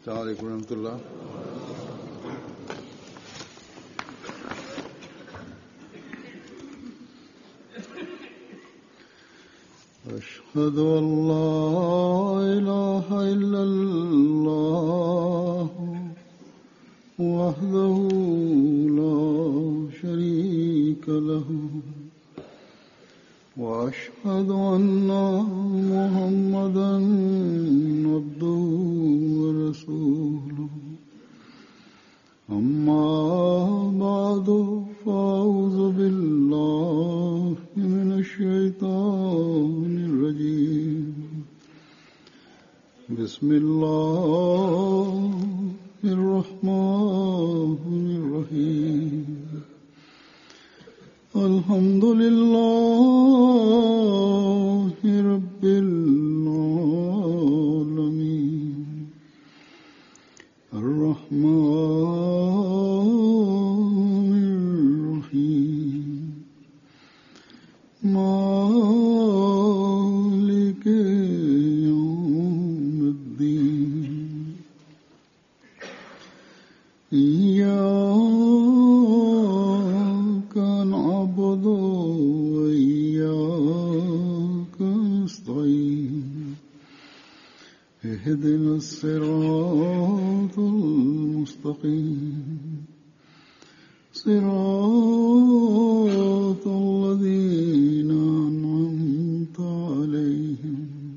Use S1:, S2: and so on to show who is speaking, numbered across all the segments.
S1: السلام عليكم ورحمة الله. أشهد أن لا إله إلا الله وحده لا شريك له وأشهد أن محمدا عبده ورسوله. أما بعد فأعوذ بالله من الشيطان الرجيم. بسم الله الرحمن الرحيم. الحمد لله رب العالمين الرحمن الرحيم مالك يوم الدين. إياك نعبد وإياك نستعين. اهدنا الصراط المستقيم صراط الذين أنعمت عليهم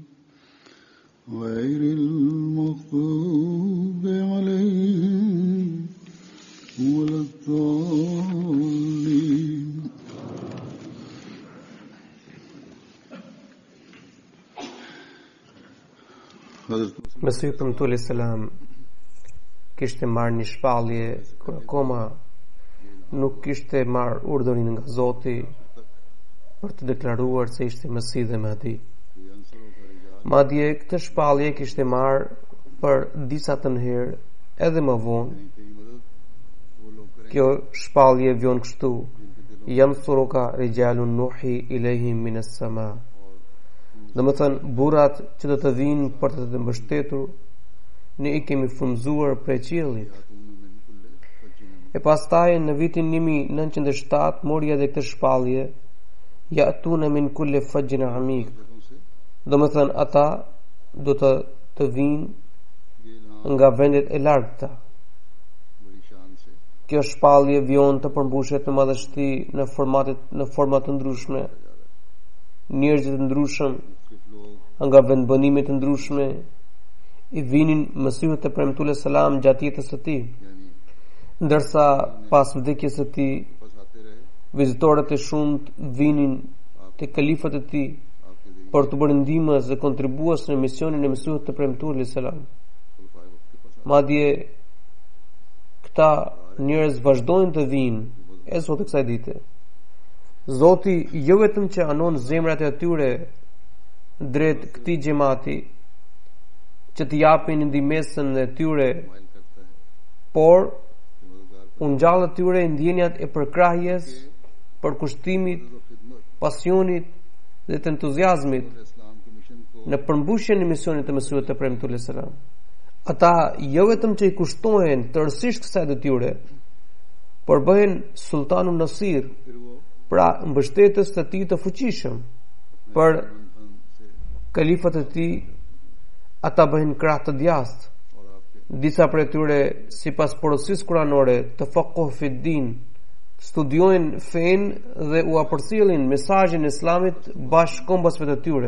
S1: غير المغضوب عليهم ولا الضالين.
S2: Mesih për mëtulli selam kishte marrë një shpallje kur akoma nuk kishte marrë urdhërin nga Zoti për të deklaruar se ishte Mesih dhe Mahdi. Madje këtë shpallje kishte marrë për disa të herë edhe më vonë. Kjo shpallje vjon kështu: yansuruka rijalun nuhi ilehim minas sama. Dhe më thënë, burat që do të vinë për të të mbështetur, ne i kemi frumzuar prej qiellit. E pastaj në vitin 1907 mori edhe këtë shpallje, ya'tuna min kulli fajjin amik. Dhe më thënë, ata do të vinë nga vendet e largëta. Kjo shpallje vjon të përmbushet në madhështi në format të ndryshme. Njerëzit të ndryshëm nga vendbanime të ndryshme i vinin Mesihut të premtuar selam gjatë jetës së tij, ndërsa pas vdekjes së tij vizitorët e shumt vinin te kalifat e tij për të bërë ndihmës dhe kontribues në misionin e Mesihut të premtuar selam. Madje këta njerëz vazhdojnë të vinë e sot e kësaj dite. Zoti jo vetëm që anon zemrat e atyre drejt këtij xhamati që të japin ndihmën e tyre, por u ngjall atyre ndjenjat e përkrahjes, përkushtimit, pasionit dhe të entuziazmit në përmbushjen e misionit të Mesihut të premtuar selam. Ata jo vetëm që i kushtohen tërësisht kësaj detyre, por bëhen sultanun Nasir, pra mbështetës të tij të fuqishëm. Për kalifat e tij ata bëhen krah të djast. Disa prej tyre sipas porosisë kuranore të faqih fi din studiojnë fen dhe u apërcjellin mesazhin e Islamit bashkë kombësve të tyre,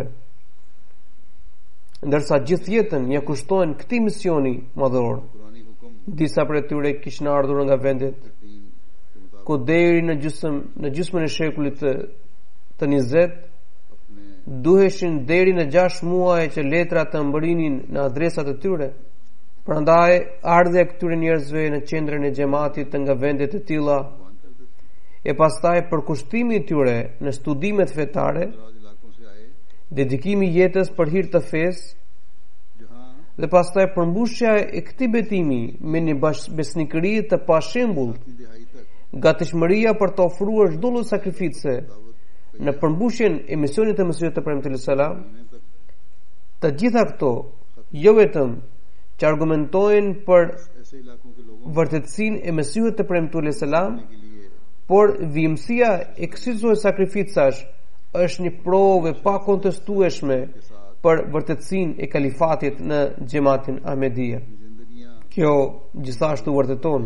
S2: ndërsa gjithë jetën ja kushtohen këtij misioni madhor. Disa prej tyre kishin ardhur nga vendet ku deri në gjysmën e shekullit të 20 duheshin deri në 6 muaj që letrat të mbërinin në adresat e tyre. Prandaj ardhja e këtyre njerëzve në qendrën e xhamatit nga vendet e tilla e pastaj përkushtimi i tyre në studimet fetare, dedikimi i jetës për hir të fesë dhe pastaj përmbushja e këtij betimi me një besnikëri të pashembullt, gatishmëria për të ofruar çdo lloj sakrifice në përmbushjen e misionit të Mesihut të premtuar selam. Të gjitha këto jo vetëm që argumentojnë për
S1: ऐसे इलाकों के लोगों
S2: vërtetësinë e Mesihut të premtuar alayhis salam,
S1: के लिए
S2: por vimësia e kësaj lloji sakrificash është një provë pa kontestueshme për vërtetësinë e kalifatit në xhamatin Ahmedia.
S1: जिंदगियां
S2: Kjo gjithashtu vërteton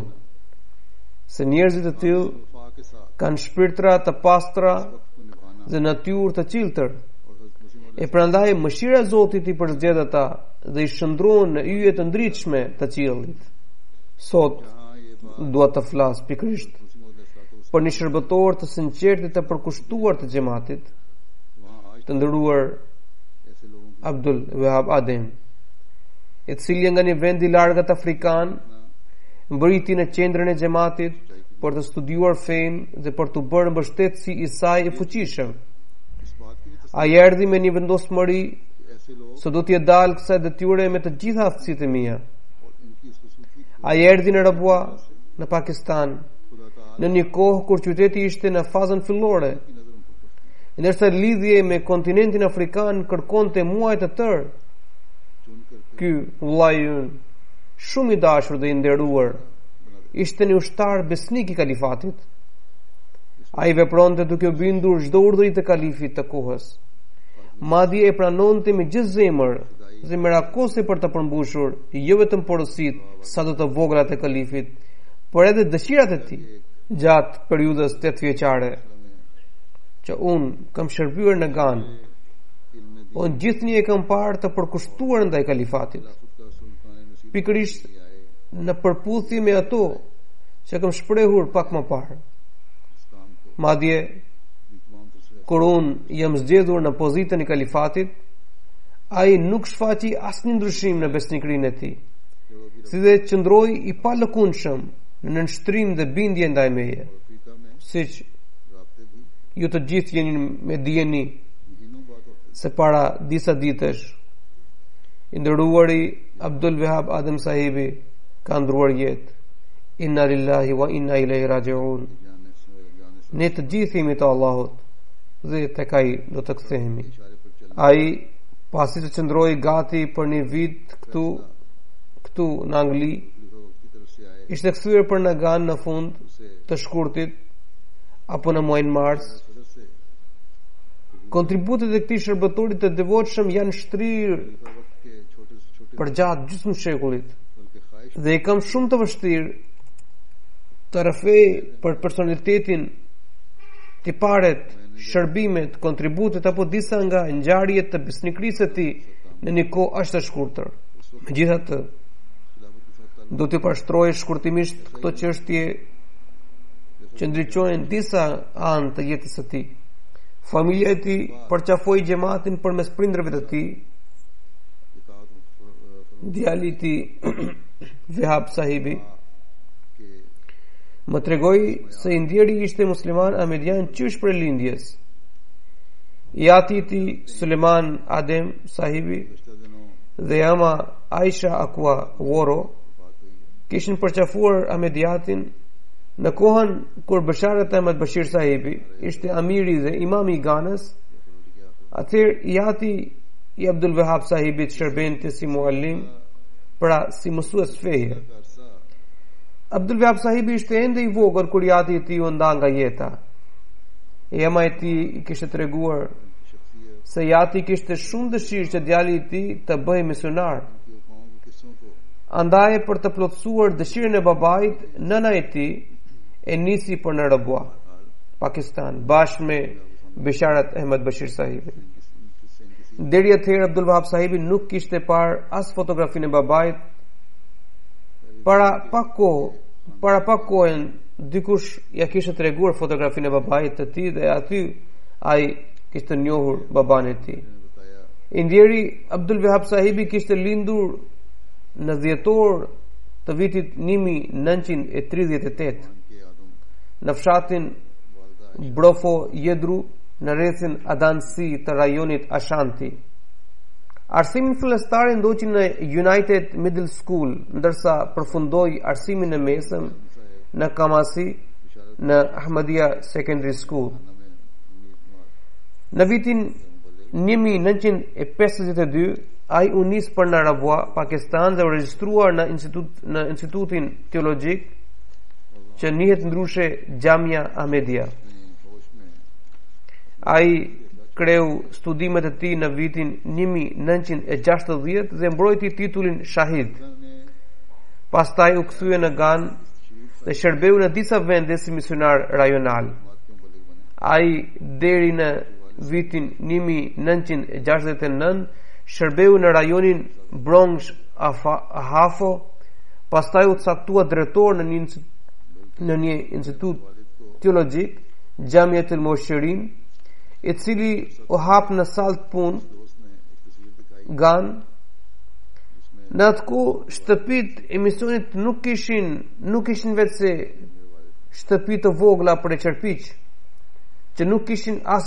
S2: se njerëzit e tillë
S1: वफा के साथ
S2: kanë shpirtra të pastra
S1: को निभाना
S2: dhe natyrë të ciltër,
S1: और हज़रत मसीह
S2: e prandaj mëshira e Zotit i përzgjedh ata dhe i shndron në yje të ndritshme të qiellit. Sot
S1: हाँ ये बात
S2: dua të flas pikërisht
S1: मसीह
S2: për një shërbëtor të sinqertit të përkushtuar të xhamatit,
S1: वहाँ आज
S2: të nderuar
S1: ऐसे लोगों की
S2: Abdul Wahab Adem, i cili nga një vend i largët afrikan mbriti në qendrën e xhamatit për të studiuar fenë dhe për të bërë mbështetësi i saj i fuqishëm.
S1: इस बात की भी
S2: Ai erdhi me një vendosmëri
S1: ऐसे लोग
S2: se do t'je dalë kësaj detyre me të gjitha aftësitë e mia.
S1: और इनकी इस खूबसूरती
S2: Ai erdhi në Rabua, në Pakistan,
S1: खुदा ताला
S2: në një kohë kur qyteti ishte në fazën fillore,
S1: की नजर उन पर पड़ती
S2: ndërsa lidhje me kontinentin afrikan kërkonte muaj të tërë.
S1: चुनकर
S2: Ky vllai ynë, shumë i dashur dhe i nderuar, ishte një ushtar besnik i kalifatit. Ai vepronte duke u bindur çdo urdhri të kalifit të kohës. Madje e pranonte me gjithë zemër dhe merakose për të përmbushur jo vetëm porositë sa do të vogla të kalifit, por edhe dëshirat e tij gjatë periudhës 8 vjeçare që unë kam shërbyer në Gan. Unë gjithnjë e kam parë të përkushtuar ndaj kalifatit,
S1: खुदा सुल्तान नसीब
S2: pikërisht në përputhje me ato që kam shprehur pak më parë.
S1: इस काम को
S2: Madje
S1: भी तमाम तरह से
S2: kur unë jam zgjedhur në pozitën e kalifatit, ai nuk shfaqi asnjë ndryshim në besnikrinë e tij, si dhe qëndroi i palëkundshëm në nënshtrim dhe bindje ndaj meje,
S1: Africa में
S2: siç
S1: राब्ते भी
S2: ju të gjithë jeni me dijeni
S1: महीनों बाद होते
S2: se para disa ditësh i nderuari Abdul Wahab Adem sahibi ka ndruar jetë. Inna lillahi wa inna ilaihi raji'un.
S1: जाने से
S2: Ne të gjithë jemi të Allahut dhe tek ai do të kthehemi.
S1: इशारे पर चल
S2: Ai pasi të qëndroi gati për një vit këtu në Angli,
S1: की तरफ से आए
S2: ishte kthyer për në Gan në fund
S1: उसे
S2: të shkurtit apo në muajin mars.
S1: सदर से
S2: Kontributet e këtij shërbëtori të devotshëm janë shtrirë
S1: वक्त के छोटे से छोटे
S2: për gjatë gjysmë shekullit
S1: बल्कि ख्वाहिश
S2: dhe i kam shumë të vështirë të rrëfej për personalitetin, tiparet, shërbimet, kontributet apo disa nga ngjarjet të besnikrisë së tij në një kohë aq të shkurtër. Megjithatë,
S1: खिलाफत के साथ
S2: do të pashtroj shkurtimisht këto çështje që ndriçojnë disa anë të jetës së tij. Familja e tij përqafoi xhamatin përmes prindërve të tij.
S1: इताअत
S2: Djali i tij Wahab sahibi
S1: के
S2: më tregoi se i ndjeri ishte musliman ahmedian qysh për lindjes. Jati i tij Suleiman Adem sahibi
S1: पिछले दिनों
S2: dhe ama Aisha Akwa Woro
S1: बात हुई है
S2: kishin përqafuar Ahmediatin në kohën kur Basharat Ahmed Bashir sahibi ishte amiri dhe imami i Ganës. Atëherë jati i Abdul Wahab sahibit shërbente si muallim, pra si mësues feje.
S1: अरसा
S2: Abdul Wahab sahibi ishte ende i vogël kur jati i tij u nda nga jeta. Ema e tij i kishte treguar
S1: शख्सियत
S2: se jati kishte shumë dëshirë që djali i tij të bëhej misionar.
S1: के उपाओं के किस्सों को
S2: Andaj për të plotësuar dëshirën e babait, nëna e tij e nisi për në Rabua, Pakistan, bashkë me Basharat Ahmed Bashir sahibi. Deri atëherë Abdul Wahab sahibi nuk kishte parë as fotografinë e babait. Para pak kohë dikush ja kishte treguar fotografinë e babait të tij dhe aty ai kishte njohur baban e tij. I ndjeri Abdul Wahab sahibi kishte lindur në dhjetor të vitit 1938
S1: के आदम
S2: në fshatin Brofo Jedru në rrethin Adansi të rajonit Ashanti. Arsimin fillestar e ndoqi në United Middle School, ndërsa përfundoi arsimin e mesëm në Kamasi në Ahmadiyya Secondary School. Në vitin 1952 ai u nis për në Arabua, Pakistan dhe u regjistruar në institutin teologjik që njihet ndryshe Jamia Ahmedia. Ai kreu studimet e tij në vitin 1960 dhe mbrojti titullin shahid. Pastaj u kthye në Gan dhe shërbeu në disa vende si misionar rajonal. Ai deri në vitin 1969 shërbeu në rajonin Bronx Ahafo, pastaj u caktua drejtor në një institut teologjik, Jamiat al-Moshirin, i cili u hap në salt pun Gan. Në atë ku shtëpit e misionit nuk ishin vetë se shtëpi të vogla për e qërpiq, që nuk ishin as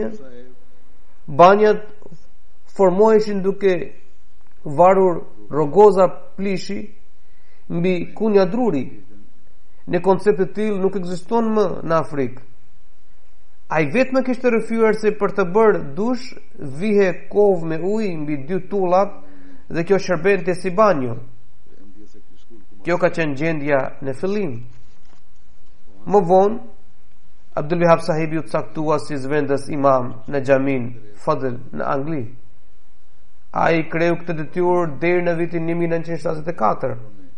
S2: banjat formoheshin duke varur rogoza plishi mbi kunja druri. Në koncept të tillë nuk ekziston më në Afrikë. Ai vetëm kishte rrëfyer se për të bërë dush vihe kovë me ujë mbi 2 tullat dhe kjo shërbente si banjo. Kjo ka qenë gjendja në fillim. Më vonë Abdul Wahab Sahibi u caktua si zëvendës imam në xhamin Fadl në Angli. Ai kreu këtë detyrë deri në vitin 1974.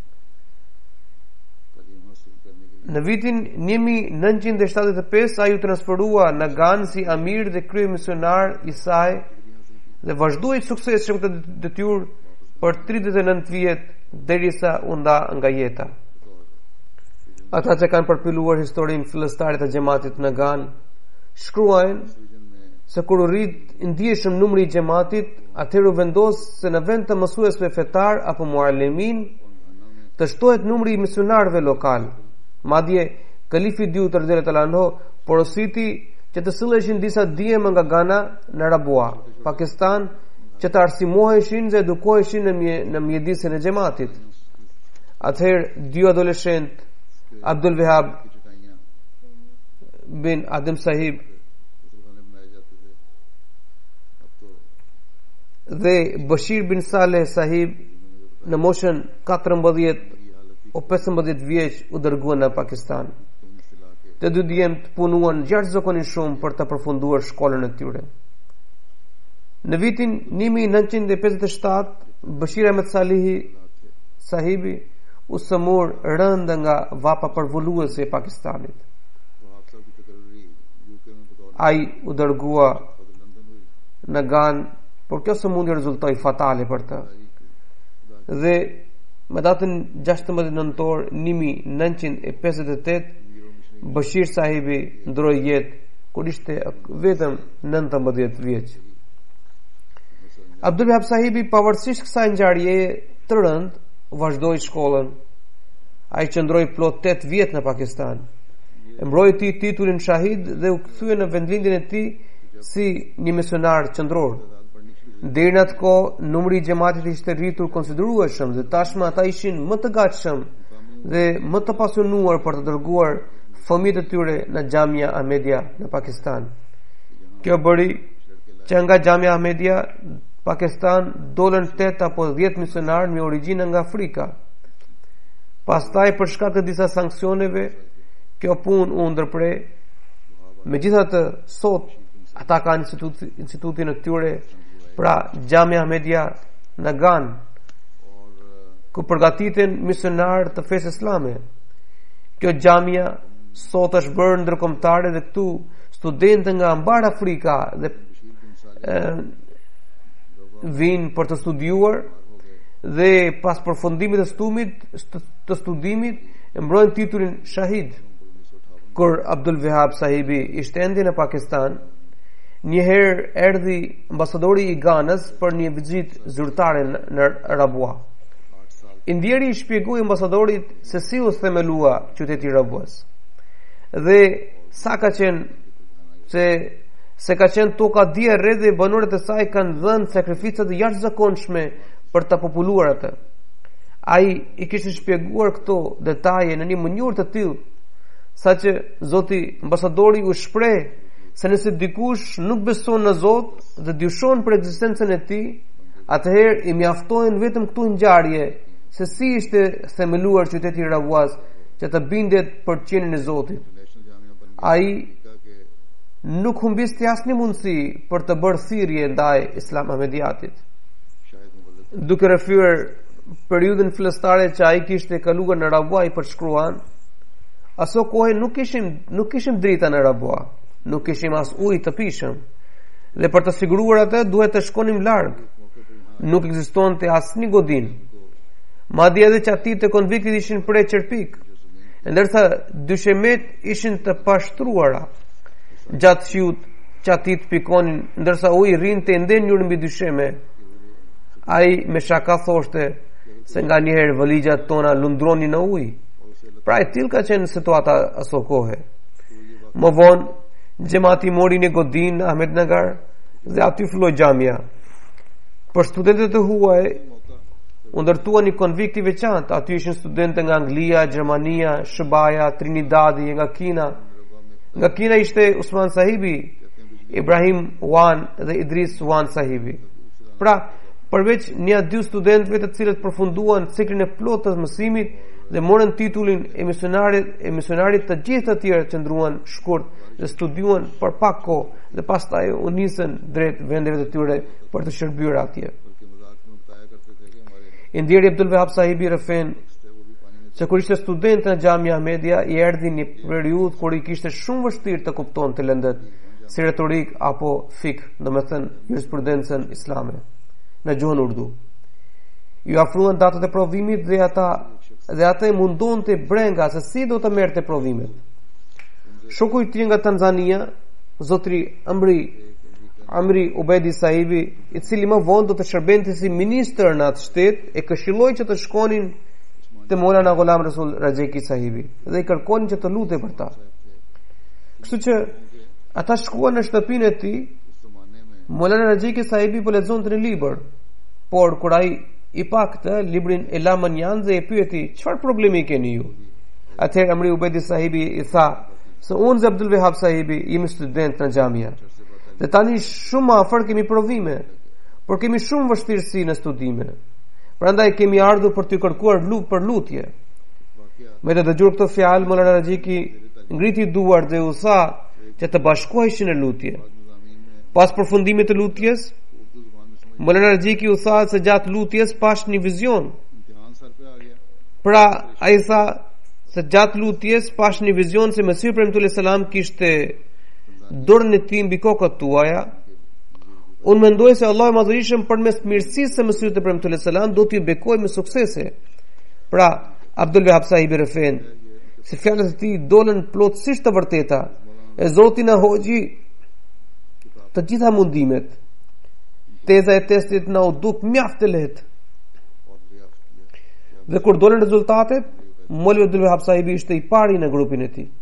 S2: Në vitin 1975 ai u transferua në Gan si amir dhe krye misionar i saj dhe vazhdoi suksesshëm këtë detyrë për 39 vjet derisa u nda nga jeta. Ata që kanë përpiluar historinë fillestare të xhamatit në Gan shkruajnë se kur u rrit ndjeshëm numri i xhamatit, atëherë u vendos se në vend të mësuesve fetar apo muallimin të shtohet numri i misionarëve lokal. Madje kalifi dyut radhiyallahu ta'ala anhu porositi që të silleshin disa djem nga Ghana në Arabua, Pakistan, që të arsimoheshin dhe edukoheshin në mjedisin e xhamatit. Atëherë 2 adoleshent, Abdul Wahab bin Adam Sahib dhe Bashir bin Saleh Sahib në moshën 14 o 15 vjeç u dërguan në Pakistan. Të 2 djemt punuan jashtëzakonisht shumë për të përfunduar shkollën e tyre. Në vitin 1957 Bashir Ahmed Sahibi u sëmur rënd nga vapa përvulluese e Pakistanit. Ai u dërgua në Gan, por kjo sëmundje rezultoi fatale për të. Dhe me datën 16 nëntor 1958 Bashir Sahibi ndroi jetë kur ishte vetëm 19 vjeç. Abdul Wahab Sahibi pavarësisht kësaj ngjarjeje të rënd vazhdoi shkollën. Ai qëndroi plot 8 vjet në Pakistan. E mbrojti titullin shahid dhe u kthye në vendlindjen e tij si një misionar qendror. Deri në atë kohë numri i xhamatit ishte rritur konsiderueshëm dhe tashmë ata ishin më të gatshëm dhe më të pasionuar për të dërguar fëmijët e tyre në Jamia Ahmedia në Pakistan. Kjo bëri që nga Jamia Ahmedia Pakistan dolën 8 apo 10 misionarë me origjinë nga Afrika. Pastaj për shkak të disa sanksioneve kjo punë u ndërprej. Megjithatë sot ata kanë institutin e tyre, pra Jamia Ahmedia në Gan, ku përgatiten misionarë të fesë islame. Kjo Jamia sot është bërë ndërkombëtare dhe këtu studentë nga mbar Afrika dhe vinë për të studiuar dhe pas përfundimit të studimit e mbrojnë titullin shahid. Kur Abdul Wahab Sahibi ishte ende në Pakistan, njëherë erdhi ambasadori i Ganës për një vizit zyrtare në Arabua. Indjeri i shpjegoi ambasadorit se si u themelua qyteti i Rabuas dhe sa ka qenë se ka qenë toka dierë dhe banorët e saj kanë dhënë sakrifica të jashtëzakonshme për ta populluar atë. Ai i kishte shpjeguar këto detaje në një mënyrë të tillë saqë zoti ambasadori u shpreh se nëse dikush nuk beson në Zot dhe dyshon për ekzistencën e tij, atëherë i mjaftojnë vetëm këtu ngjarje se si ishte themeluar qyteti i Rabuas që të bindet për qenien e Zotit.
S1: National Jamia बन
S2: Ai
S1: गया कि
S2: nuk humbisti asnjë mundësi për të bërë thirrje ndaj Islam Ahmediatit,
S1: शायद मुबल्लिग
S2: duke rrefyer periudhën fillestare që ai kishte kaluar në Rabua i përshkruan. Aso kohë nuk kishim drita në Rabua, nuk kishim as ujë të pishëm, dhe për të siguruar atë duhet të shkonim larg. Nuk ekzistonte asnjë godin. Madje edhe qatit të konviktit ishin prej qerpik, ndërsa dyshemet ishin të pashtruara. Gjatë shiut qatit pikonin, ndërsa uji rrinte ndenjur mbi dysheme. Ai me shaka thoshte se nga njëherë valigjat tona lundronin në ujë. Pra e tillë ka qenë situata aso kohe. Më vonë xhamati mori në godin në Ahmednagar dhe aty filloi xhamia. Për studentët e huaj u ndërtuan një konvikt i veçantë. Aty ishin studentë nga Anglia, Gjermania, Shëbaja, Trinidadi, nga Kina. Nga Kina ishte Usman Sahibi, Ibrahim Wan dhe Idris Wan Sahibi. Pra, përveç një dy studentëve të cilët përfunduan ciklin e plotë të mësimit dhe morën titullin e misionarit, të gjithë të tjerë qëndruan shkurt dhe studiuan për pak kohë dhe pastaj u nisën drejt vendeve të tyre për të shërbyer atje.
S1: बल्कि मजाक में बताया करते थे कि हमारे
S2: Indjeri Abdul Wahab Sahibi Refen se kur ishte student në Xhamia Ahmedia i erdhi një periudhë kur i kishte shumë vështirë të kuptonte lëndët si retorik apo fik, domethënë jurisprudencën islame në gjuhën urdu. Ju afruan datët e provimit dhe ata e mundonte brenga se si do të merrte provimet. Shoku i tij nga Tanzania, zotri Amri Ubedi Sahibi, i cili më vonë do të shërbente si ministër në atë shtet, e këshilloi që të shkonin te Maulana Ghulam Rasul Rajeki Sahibi dhe i kërkonin që të lutej për ta. Kështu që ata shkuan në shtëpinë e tij. Maulana Rajeki Sahibi po lexonte një libër, por kur ai i pa këtë librin e la manjan dhe e pyeti, çfarë problemi keni ju? Atëherë Amri Ubedi Sahibi i tha se unë dhe Abdul Wahab Sahibi jemi student në xhamia dhe tani shumë afër kemi provime, por kemi shumë vështirësi në studime. Prandaj kemi ardhur për të kërkuar për lutje. Me të dëgjuar këtë fjalë, Maulana Rajeki ngriti duart dhe u tha që të bashkoheshin në lutje. Pas përfundimit të lutjes, Maulana Rajeki u tha se gjatë lutjes pash një vizion.
S1: इम्तिहान सर पे आ गया
S2: Pra ai tha se gjatë lutjes pash një vizion se Mesihu Premtullah Salam kishte dorën e tij mbi kokët tuaja. Unë mendoj se Allah i Madhërisëm përmes mirësisë së Mesihut Premtullah Salam do t'i bekojë me suksese. Pra Abdul Wahab Sahibi Refen, se fjalët e tij dolën plotësisht të vërteta. E Zoti na hoxhi të gjitha mundimet. Teza e testit na u duk mjaft e lehtë. Dhe kur dolën rezultatet, Maulvi Abdul Wahab Sahibi ishte i pari në grupin e tij.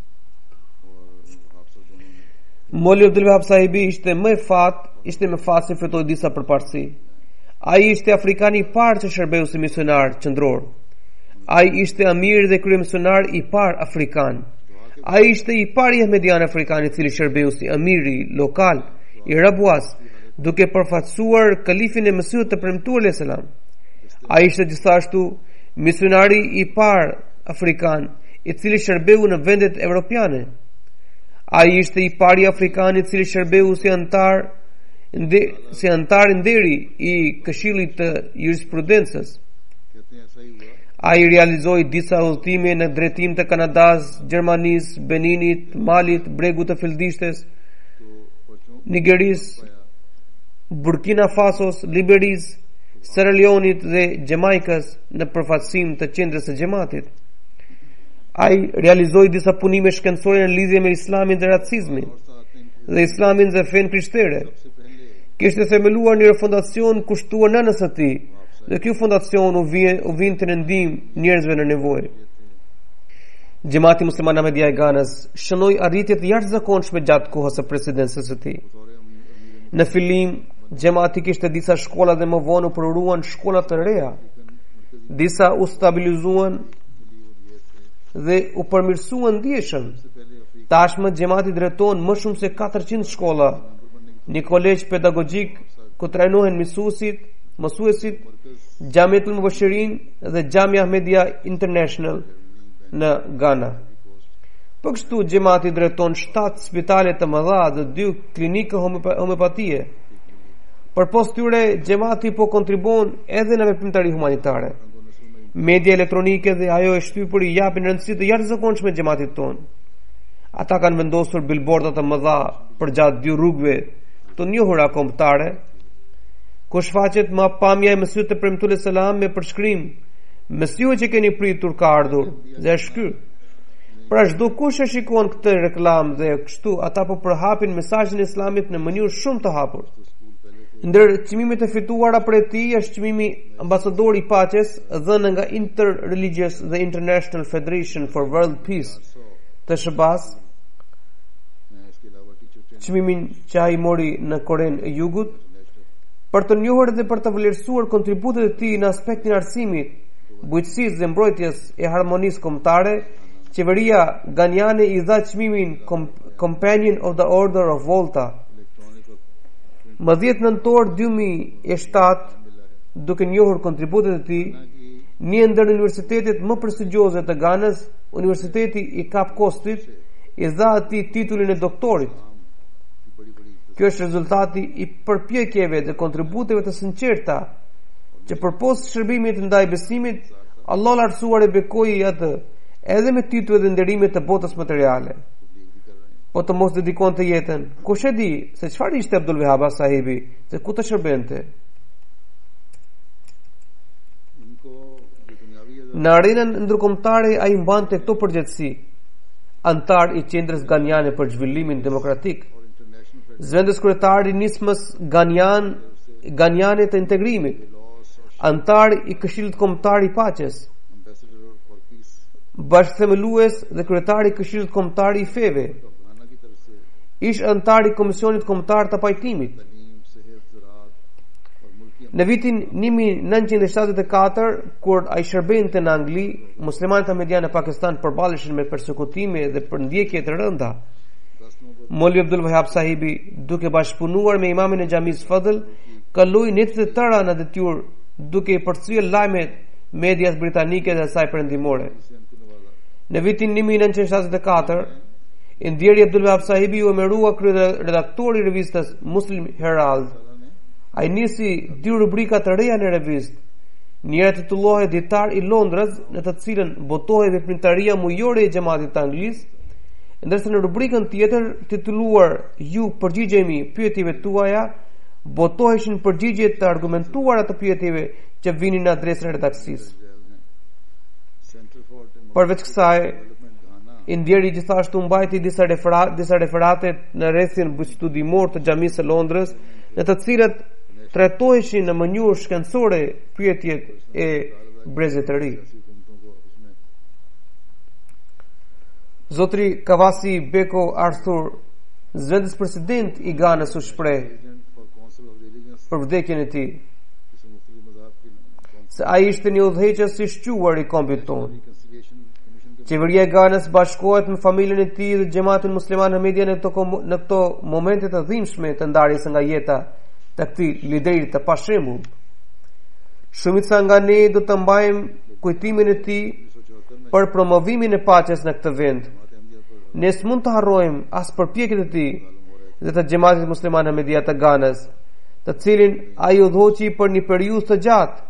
S2: Maulvi Abdul Wahab Sahibi ishte me fat se fitoi disa përparësi. Ai ishte afrikani i parë që shërbeu si misionar qendror. Ai ishte amir dhe kryemisionar i parë afrikan. Ai ishte i pari ahmedian afrikan i cili shërbeu si amiri lokal i Rabuas, duke përfaqësuar kalifin e Mesihut të Premtuar alayhis salam. Ai ishte gjithashtu misionari i parë afrikan i cili shërbeu në vendet evropiane. Ai ishte i pari afrikan i cili shërbeu si antar nderi i Këshillit të Jurisprudencës.
S1: कहते हैं ऐसा ही हुआ
S2: Ai realizoi disa udhëtime në drejtim të Kanadas, Gjermanisë, Beninit, Malit, Bregut të Fildishtes, Nigeris, Burkina Fasos, Liberis, Sierra Leonit dhe Jamaikës në përfaqësim të qendrës së xhamatit. Ai realizoi disa punime shkencore në lidhje me Islamin dhe racizmin dhe Islamin dhe fen krishtere. Kishte themeluar një fondacion kushtuar nënës së tij, dhe ky fondacion u vinte në ndihmë njerëzve në nevojë. Xhamati Musliman Ahmedia e Ganës shënoi arritje të jashtëzakonshme gjatë kohës së presidencës së tij. Në fillim, xhamati kishte disa shkolla dhe më vonë u përruan shkolla të reja. Disa u stabilizuan dhe u përmirësuan ndjeshëm. Tashmë xhamati drejton më shumë se 400 shkolla, një kolegj pedagogjik ku trajnohen mësuesit, mësuesit Jamiatul Mubashirin dhe Jamia Ahmedia International në Ghana. Për kështu xhamati drejton 7 spitale të mëdha dhe 2 klinikë homeopatie. Për post tyre xhamati po kontribuon edhe në veprimtari humanitare. Media elektronike dhe ajo e shtypur i japin rëndësi të jashtëzakonshme xhamatit ton. Ata kanë vendosur billboarda të mëdha përgjatë 2 rrugëve të njohura kombëtare, ku shfaqet ma pamja e Mesihut të premtuar selam me përshkrim: Mesihu që keni pritur ka ardhur dhe është ky. Pra çdo kush e shikon këtë reklam dhe kështu ata po përhapin mesazhin e Islamit në mënyrë shumë të hapur. Ndër çmimet e fituara për tij është çmimi ambasador i paqes dhënë nga Interreligious dhe International Federation for World Peace të SBA-s, çmimin që ai mori në Korenë e Jugut, për të njohur dhe për të vlerësuar kontributet e tij në aspektin e arsimit, bujqësisë dhe mbrojtjes e harmonisë kombëtare. Qeveria Ganiane i dha çmimin Companion of the Order of Volta. Më 10 nëntor 2007, duke njohur kontributet e tij, një ndër universitetet më prestigjioze të Ganës, Universiteti i Kap Kostit, i dha atij titullin e doktorit. Kjo është rezultati i përpjekjeve dhe kontributeve të sinqerta që përpos shërbimit ndaj besimit, Allah lartësuar e bekoi atë edhe me titull dhe nderimet të botës materiale. Po të mos dedikon të jetën, kush e di se çfarë ishte Abdul Wahab sahibi, se ku të shërbente. Në arenën ndërkombëtare ai mbante këto përgjegjësi: antar i Qendrës Ganiane për Zhvillimin Demokratik, zëvendës kryetari i nismës Ganiane të Integrimit, antar i Këshillit Kombëtar i Paqes, bashkëthemelues dhe kryetari i Këshillit Kombëtar i Feve, ish antar i Komisionit Kombëtar të Pajtimit. Në vitin 1974, kur ai shërbente në Angli, muslimanët ahmedianë në Pakistan përballeshin me persekutime dhe përndjekje të rënda. Molvi Abdul Wahab sahibi, duke bashkëpunuar me imamin e xhamisë Fadl, kaloi netët e tëra në detyrë, duke i përcjell lajmet medias britanike dhe asaj perëndimore. Në vitin 1974, Indjeri Abdul Wahab sahibi u emërua kryeredaktor i revistës Muslim Herald. Ai nisi 2 rubrika të reja në revistë. Njëra titullohej Ditar i Londrës, në të cilën botohej veprimtaria mujore e xhamatit të Anglisë, ndërsa në rubrikën tjetër titulluar Ju përgjigjemi pyetjeve tuaja, botoheshin përgjigjet të argumentuara të pyetjeve që vinin në adresën e redaksisë. Përveç kësaj, Indjeri gjithashtu mbajti disa referate në rrethin bujqëstudimor të xhamisë së Londrës, në të cilat trajtoheshin në mënyrë shkencore pyetjet e brezit të ri. Zotri Kavasi Beko Arthur, zëvendës president i Ganës, u shpreh për vdekjen e tij se ai ishte një udhëheqës i shquar i kombit tonë. Qeveria e Ganës bashkohet me familjen e tij dhe xhamatin musliman ahmedian në këto momente të dhimbshme të ndarjes nga jeta të këtij lideri të pashembull. Shumica nga ne do të mbajmë kujtimin e tij për promovimin e paqes në këtë vend. Ne s'mund të harrojmë as përpjekjet e tij dhe të xhamatit musliman ahmedian të Ganës, të cilin ai udhëhoqi për një periudhë të gjatë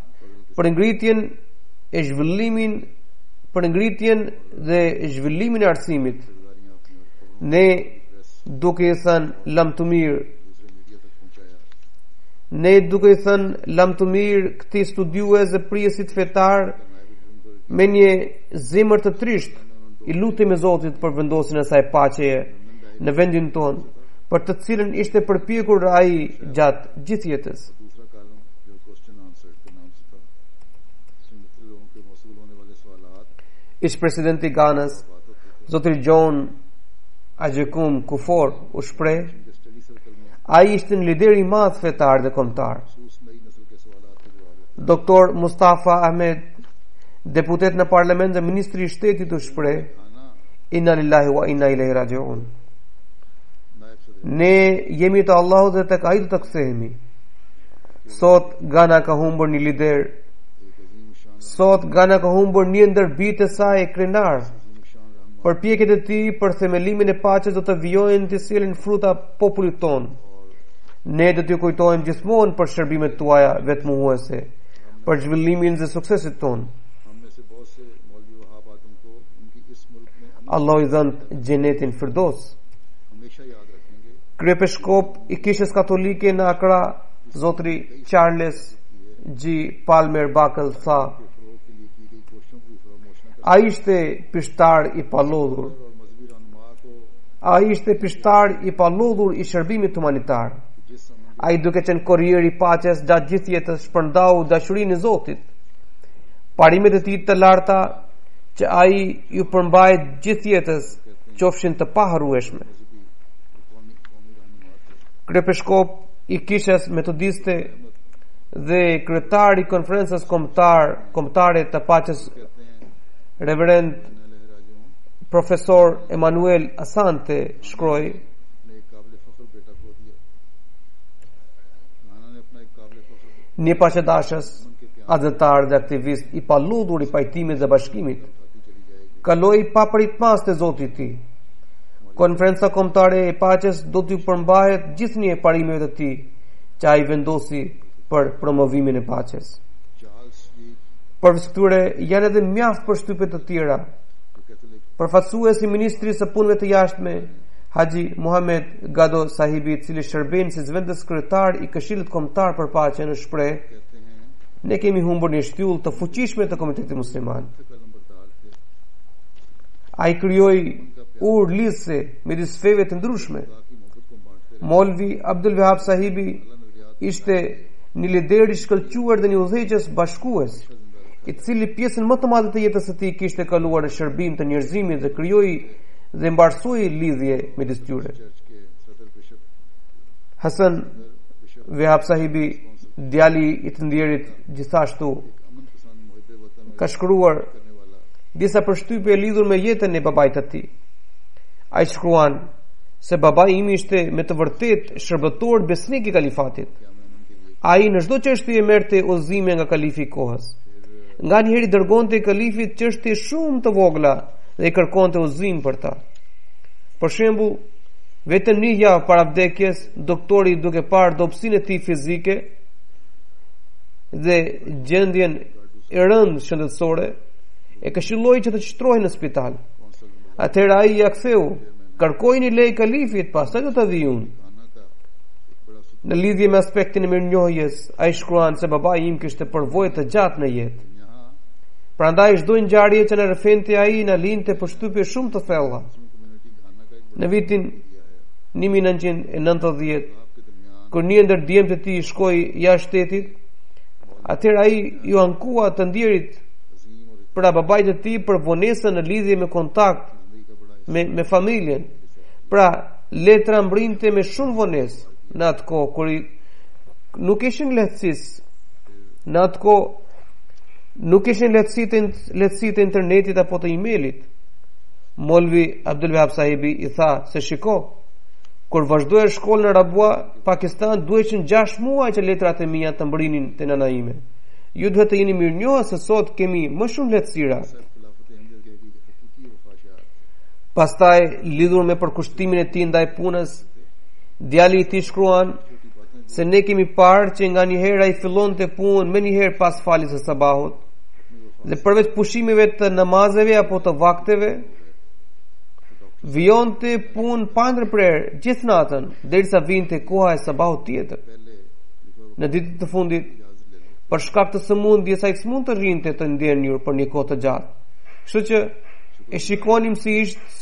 S2: për ngritjen dhe zhvillimin e arsimit. Ne duke i thënë lam të mirë këtij studiues dhe prijesit fetar, me një zemër të trisht i lutem Zotit për vendosin e saj paqeje në vendin tonë, për të cilën ishte përpjekur ai gjatë gjithë jetës. Ish presidenti i Ganës, Zotri John Ajekum Kufor, u shpreh: ai ishte një lider i madh fetar dhe kombëtar. Doktor Mustafa Ahmed, deputet në parlament dhe ministri i shtetit, u shpreh: inna lillahi wa inna ilaihi rajiun. Ne jemi të Allahut dhe tek ai do të kthehemi. Sot gana ka humbur një lider.
S1: एक अजीम शान
S2: Sot gana ka humbur një ndër bijtë e saj krenar. Përpjekjet e tij për themelimin e paqes do të vijojnë të sjellin fruta popullit ton. Ne do t'ju kujtojmë gjithmonë për shërbimet tuaja vetmuhuese, për zhvillimin dhe suksesit ton.
S1: हम में से बहुत से मौलवी वहाब आदम को उनकी इस मुल्क में
S2: Allah i dhënë xhenetin Firdos.
S1: हमेशा याद रखेंगे
S2: Kryepeşkop i Kishës Katolike në Akra, Zotri Charles G. Palmer Buckle tha,
S1: के फरोग के लिए की गई कोशिशों की promotion
S2: ai ishte pishtar i palodhur.
S1: और मजहबी रहनुमा को
S2: Ai ishte pishtar i palodhur i shërbimit humanitar.
S1: जिस समय
S2: Ai duke qenë korrier i paqes gjatë gjithë jetës shpërndau dashurinë e Zotit. Parimet e tij të larta që ai ju përmbajt gjithë jetës qofshin të paharrueshme.
S1: कौमी रहनुमा थे
S2: Kryepeşkop i Kishës Metodiste dhe kryetar i konferencës kombëtare të paqes
S1: कहते हैं
S2: Reverend
S1: लहराजों
S2: Profesor Emanuel Asante shkroi,
S1: ने एक काबिल फख्र बेटा खो दिया नाना ने अपना एक काबिल फख्र
S2: një paqedashës, adhëtar dhe aktivist i paludhur i pajtimit dhe bashkimit,
S1: खाती चली जाएगी
S2: kaloi pa pritmas të Zotit i tij. Konferenca kombëtare e paqes do t'ju përmbahet gjithnjë e parimeve të tij që ai vendosi për promovimin e paqes.
S1: Charles ji
S2: Përveç këtyre janë edhe mjaft përshtypje të tjera.
S1: जो Catholic
S2: Përfaqësuesi i Ministrisë së Punëve të Jashtme, Haxhi Muhammed Gado Sahibi, i cili shërben si zëvendës kryetar i Këshillit Kombëtar për Paqe, në shpreh,
S1: कहते हैं
S2: ne kemi humbur një shtyllë të fuqishme të komunitetit musliman.
S1: थे पैगंबरदार थे
S2: Ai krijoi ur lidhse midis feve të ndryshme.
S1: की मोहब्बत को बांटते रहे
S2: Molvi Abdul Wahab Sahibi ishte një lider i shkëlqyer dhe një udhëheqës bashkues, i cili pjesën më të madhe të jetës së tij kishte kaluar në shërbim të njerëzimit dhe krijoi dhe mbarsoi lidhje midis tyre.
S1: Church के सदर bishop
S2: Hasan Wahab Sahibi, djali i të nderit, gjithashtu
S1: अमन पसंद मुहिब वतन
S2: ka shkruar
S1: करने वाला
S2: disa përshtypje lidhur me jetën e babait të tij. Ai shkruan se babai im ishte me të vërtet shërbëtor besnik i kalifatit. Ai në çdo çështje e merrte udhëzime nga kalifi i kohës. Nganjëherë i dërgonte kalifit çështje shumë të vogla dhe i kërkonte udhëzim për ta. Për shembull, vetëm një javë para vdekjes, doktori duke parë dobësinë e tij fizike dhe gjendjen e rëndë shëndetësore, e këshilloi që të shtrohej në spital. Atëherë ai ja ktheu, kërkoi një lej kalifit, pastaj do të vi unë.
S1: खाना का एक बड़ा
S2: Në lidhje me aspektin e mirënjohjes, ai shkruan se babai im kishte përvojë të gjatë në jetë.
S1: यहाँ
S2: Prandaj çdo ngjarje që na rrëfente ai na linte përshtypje shumë të thella.
S1: Community Ghana का एक
S2: Në vitin 1990,
S1: के दरमियान
S2: kur një ndër djemtë e tij shkoi jashtë shtetit, atëherë ai ju ankua të ndjerit
S1: अजीम और
S2: pra babait të tij për vonesën në lidhje me kontakt
S1: जिंदगी का बड़ा
S2: me familjen. Pra letra mbrinte me shumë vonesë në atë kohë kur nuk ishin lehtësisë. Në atë kohë nuk ishin lehtësitë e internetit apo të emailit. Molvi Abdul Wahab Sahibi i tha se shiko, kur vazhdoi shkollën në Rabua, Pakistan, duheshin 6 muaj që letrat e mia të mbrinin te nana ime. Ju duhet të jeni mirënjohës se sot kemi më shumë lehtësira.
S1: खिलाफत अहमदियत के हकीकी वफाशार
S2: Pastaj lidhur me përkushtimin e tij ndaj punës, djali i tij shkruan se ne kemi parë që nga një herë ai fillonte punën më një herë pas faljes së sabahut dhe përveç pushimeve të namazeve apo të vakteve vijonte punë pa ndërprerje gjithë natën derisa vinte koha e sabahut tjetër. Në ditët të fundit, për shkak të sëmundjes ai s'mund të rrinte të ndenjur për një kohë të gjatë. Kështu që e shikonim se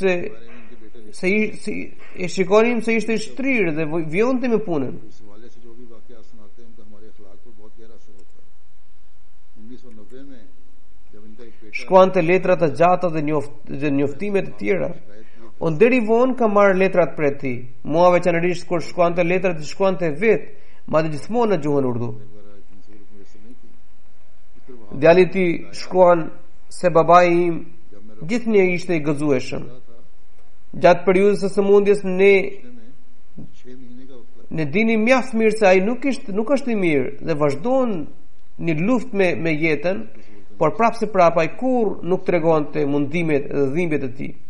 S2: ishte i shtrirë dhe vijonte me punën.
S1: इस हवाले से जो भी वाकया सुनाते हैं उनका हमारे अखलाक पर बहुत गहरा असर होता है 1990 में जब इनका एक बेटा
S2: Shkruante letra të gjata dhe njoftime të tjera. Unë deri vonë kam marrë letrat prej tij. Muave veçanërisht kur shkruante letrat i shkruante vetë, madje gjithmonë në gjuhën urdu. Djali i tij shkruan se babai im gjithnjë ishte i gëzueshëm. Gjatë periudhës së sëmundjes ne
S1: 6 महीने का
S2: Ne dini mjaft mirë se ai nuk është i mirë dhe vazhdon një luftë me jetën, por prapse prap ai kur nuk tregonte mundimet dhe dhimbjet e tij.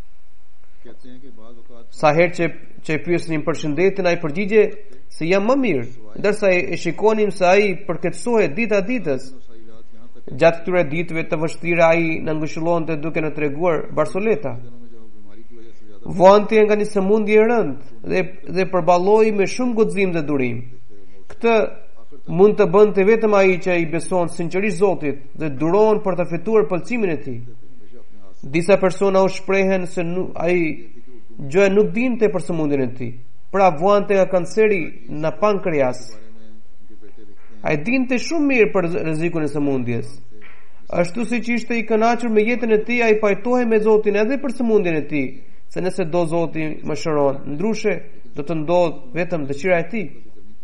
S2: Sa herë që e pyesin për shëndetin, ai përgjigje se jam më mirë, ndërsa e shikonim se ai përkeçsohej dita ditës. Gjatë këtyre ditëve të vështira ai na ngushëllonte duke na treguar barsoleta. Vuante nga një sëmundje e rëndë dhe përballoi me shumë guxim dhe durim. Këtë mund të bënte vetëm ai që i beson sinqerisht Zotit dhe duron për të fituar pëlqimin e tij. Disa persona u shprehen se ai gjë nuk dinte për sëmundjen e tij. Pra vuante nga kanceri në pankreas. Ai dinte shumë mirë për rrezikun e sëmundjes. Ashtu siç ishte i kënaqur me jetën e tij, ai pajtohej me Zotin edhe për sëmundjen e tij, se nëse do Zoti më shëron, ndryshe do të ndodh vetëm dëshira e tij.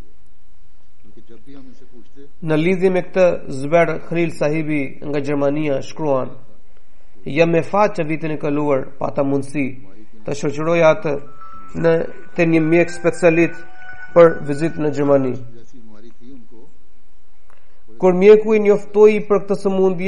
S2: Në lidhje me këtë, Zubair Khalil sahibi nga Gjermania shkruan: "Jam me fat që vitin e kaluar pata mundësi të shoqëroj atë te një mjek specialist për vizitë në Gjermani. Kur mjeku i njoftoi për këtë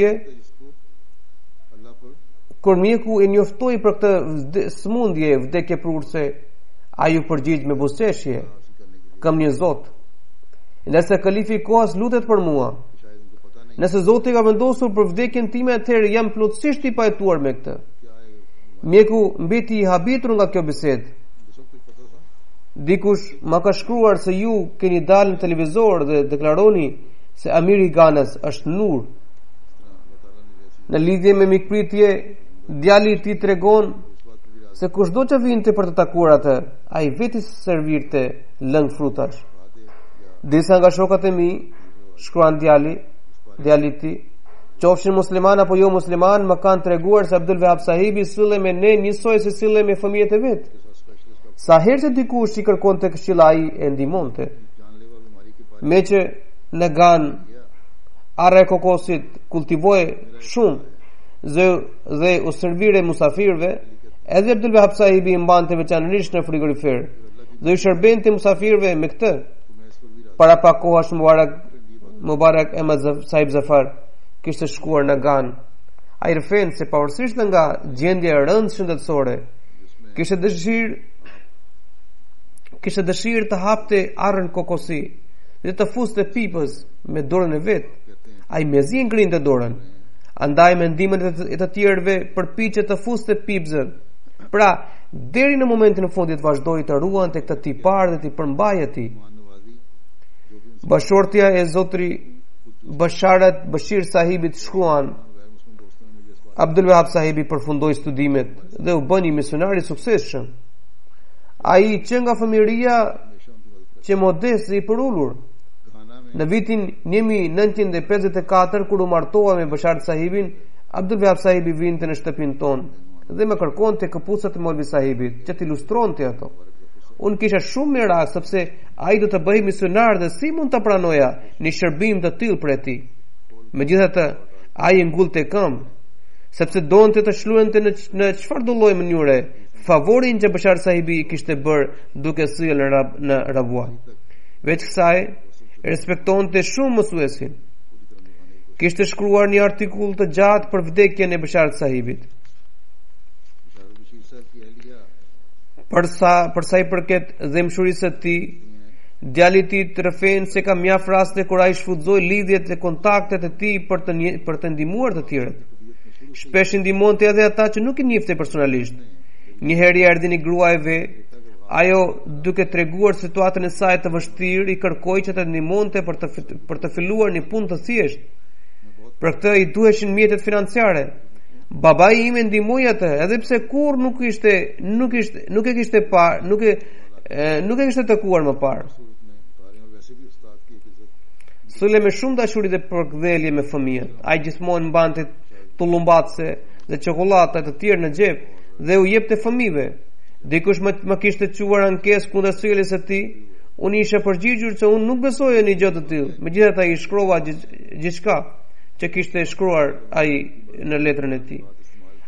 S2: sëmundje, vdekje prurse, ai u përgjigj me buzëqeshje: "Kam një Zot. Nëse kalifi i kohës lutet për mua. Nëse Zoti ka vendosur për vdekjen time, atëherë jam plotësisht i pajtuar me këtë." Mjeku mbeti i habitur nga kjo bisedë. Dikush ma ka shkruar se ju keni dalë në televizor dhe deklaroni se Amiri Ganas është nur. Në lidhje me mikpritje, djali i tij tregon se kushdo që vinte për të takuar atë, ai vetë servirte lëng frutash. Disa nga shokët e mi, shkruan djali i tij, qofshin musliman apo jo musliman, më kanë treguar se Abdul Wahab sahibi sille me ne njësoj se sille me fëmijët e vet. Sa herë që dikush i kërkonte këshilla, ai e ndihmonte. Me që në Gan arre kokosit kultivoi shumë dhe u servire musafirve, edhe Abdul Wahab sahibi i mbante veçanërisht në frigorifer dhe i shërbente musafirve me këtë. Para pak kohash Mubarak Ahmad Sahib Zafar kishte shkuar në Gan. Ai rëfen se pavarësisht nga gjendja e rëndë shëndetësore, kishte dëshirë të hapte arrën kokosi dhe të fuste pipës me dorën e vet. Ai mezi ngrinte dorën. Andaj me ndihmën e të tjerëve përpiqet të fuste pipzën. Pra, deri në momentin e fundit vazhdoi të ruante këtë tipar dhe të përmbajë atij. Bashortja e zotri Bashir sahibit shkruan: Abdul Wahab sahibi përfundoi studimet dhe u bën një misionar i suksesshëm. Ai që nga fëmijëria që modest i përullur. Në vitin 1954, kur u martova me Bashar sahibin, Abdul Wahab sahibi vinte në shtëpinë tonë dhe më kërkonte këpucat e Molvi sahibit që t'i ilustronte ato. Unë kisha shumë merak sepse ai do të bëhej misionar dhe si mund ta pranoja një shërbim të tillë për ti. Megjithatë, ai ngullte këmbë, sepse donte të shluante në çfarë do lloj mënyre favorin që Bashar sahibi i kishte bërë duke sjellë në Rabua. Veç kësaj, respektonte shumë mësuesin. Kishte shkruar një artikull të gjatë për vdekjen e Bashar sahibit. Për sa i përket dhemshurisë së tij, djali i tij rrëfen se ka mjaft raste kur ai shfutzoi lidhjet e kontaktet e tij për të ndihmuar të tjerët. Shpesh ndihmonte edhe ata që nuk i njihte personalisht. Një herë erdhi një gruajve, ajo duke treguar situatën e saj të vështirë i kërkoi që të ndihmonte për të filluar një punë të thjeshtë. Për këtë i duheshin mjetet financiare. Babai im e ndihmoi atë, edhe pse kur nuk e kishte takuar më parë. Sule me shumë dashuri dhe përkthjelje me fëmijët. Ai gjithmonë mbante tullumbatse dhe çokoladata të tjerë në xhep dhe u jepte fëmijëve. Dikush më kishte quar ankesë kundër sjelljes së tij. Unë isha përgjigjur se unë nuk besoja në gjë të tillë. Megjithatë ai shkrova gjithçka që kishte shkruar ai në letrën e tij.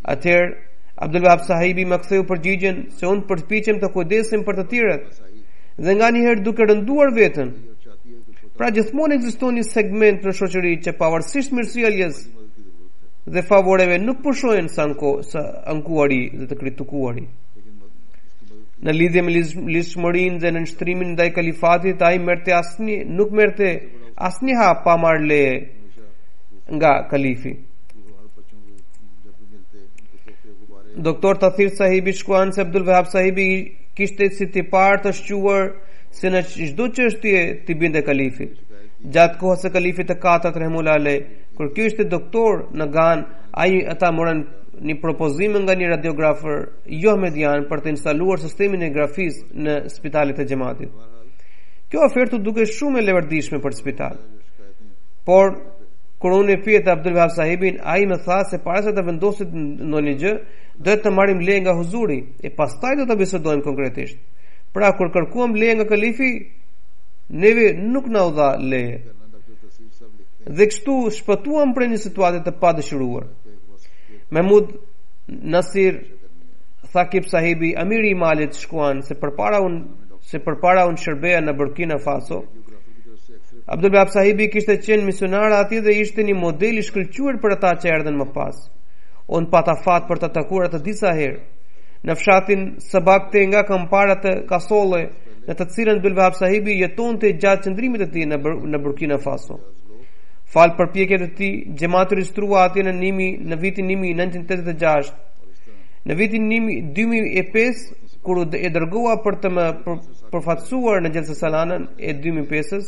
S2: Atëherë Abdul Wahab sahibi më ktheu përgjigjen se unë përpiqem të kujdesem për të tjerët dhe nga një herë duke rënduar veten.
S1: और चाहती है कि छोटा
S2: Pra gjithmonë ekziston një segment në shoqëri që pavarësisht mirësjelljes
S1: मदद की जरूरत है,
S2: dhe favoreve nuk pushojnë sa ankuari dhe të kritikuari.
S1: लेकिन उसकी मदद
S2: Në lidhje me lidhshmërinë dhe në nshtrimin ndaj kalifatit, ai nuk merrte asnjë hap pa marrë leje
S1: हमेशा
S2: nga kalifi.
S1: हर बच्चों को जब भी मिलते उनके तोहफे गुब्बारे
S2: Doktor Tathir Sahibi shkruan se Abdul Wahab Sahibi kishte si tipar të shquar se në çdo çështje t'i binte kalifit. Gjatë kohës së kalifit të katërt Rahimullah Alej, kur ky ishte doktor në Gan, ata morën një propozim nga një radiografer jo ahmedian për të instaluar sistemin e grafisë në spitalet e xhamatit. Kjo ofertë u duke shumë e leverdishme për spital. Por kur unë e pyeta Abdul Wahab Sahibin, ai më tha se para se të vendosit ndonjë gjë, duhet të marrim leje nga huzuri e pastaj do ta bisedojmë konkretisht. Pra kur kërkuam leje nga kalifi, neve nuk na u dha leje.
S1: Doctor तस्वीर साहब लिखते
S2: Dhe kështu shpëtuam prej një situate të padëshiruar. Mahmud Nasir Thaqib Sahibi, amiri i Malit, shkuan se përpara unë shërbeja në Burkina Faso, Abdul Wahab Sahibi kishte qenë misionar atje dhe ishte një model i shkëlqyer për ata që erdhen më pas. Unë pata fat për të takuar atë disa herë në fshatin Sabakte nga Kampara të Kasolle, në të cilën Abdul Wahab Sahibi jetonte gjatë qëndrimit të tij në Burkina Faso. Fal përpjekjet e tij, xhamati registrua atje në vitin 1986. Në vitin 2005, kur e dërgova për të më përfaqësuar në Xhelsa Salanën e 2005-s,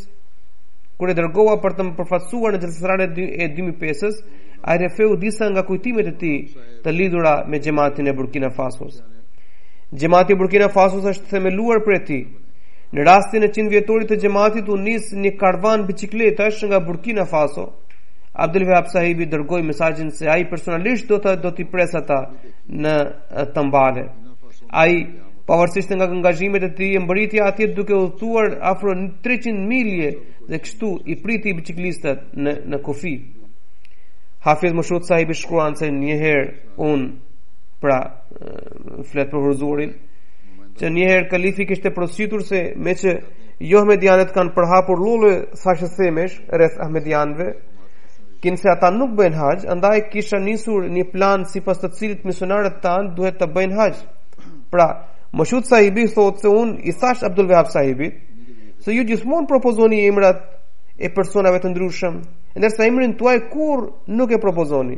S2: e 2005-s, ai refeu disa nga kujtimet e tij të lidhura me xhamatin e Burkina Fasos. Xhamati i Burkina Fasos është themeluar për ti. Në rastin e 100 vjetorit të xhamatit u nis një karvan bicikletash nga Burkina Faso. Abdul Wahab Sahibi dërgoi mesazhin se ai personalisht do t'i pres ata në Tambale. Ai pavarësisht nga angazhimet e tij mbriti atje duke udhëtuar afro 300 milje dhe kështu i priti biciklistat në kufi. Hafiz Moshud Sahibi shkruan se një herë flet për huzurin, që një herë kalifi kishte porositur se me që jo ahmedianët kanë përhapur lullë thashë themesh rreth ahmedianëve, kinse ata nuk bëjnë hax, andaj kisha nisur një plan sipas të cilit misionarët tanë duhet të bëjnë hax. Pra, Moshud Sahibi thotë se unë i thash Abdul Wahab Sahibit se ju gjithmonë propozoni emrat e personave të ndryshëm, ndërsa emrin tuaj kur nuk e propozoni.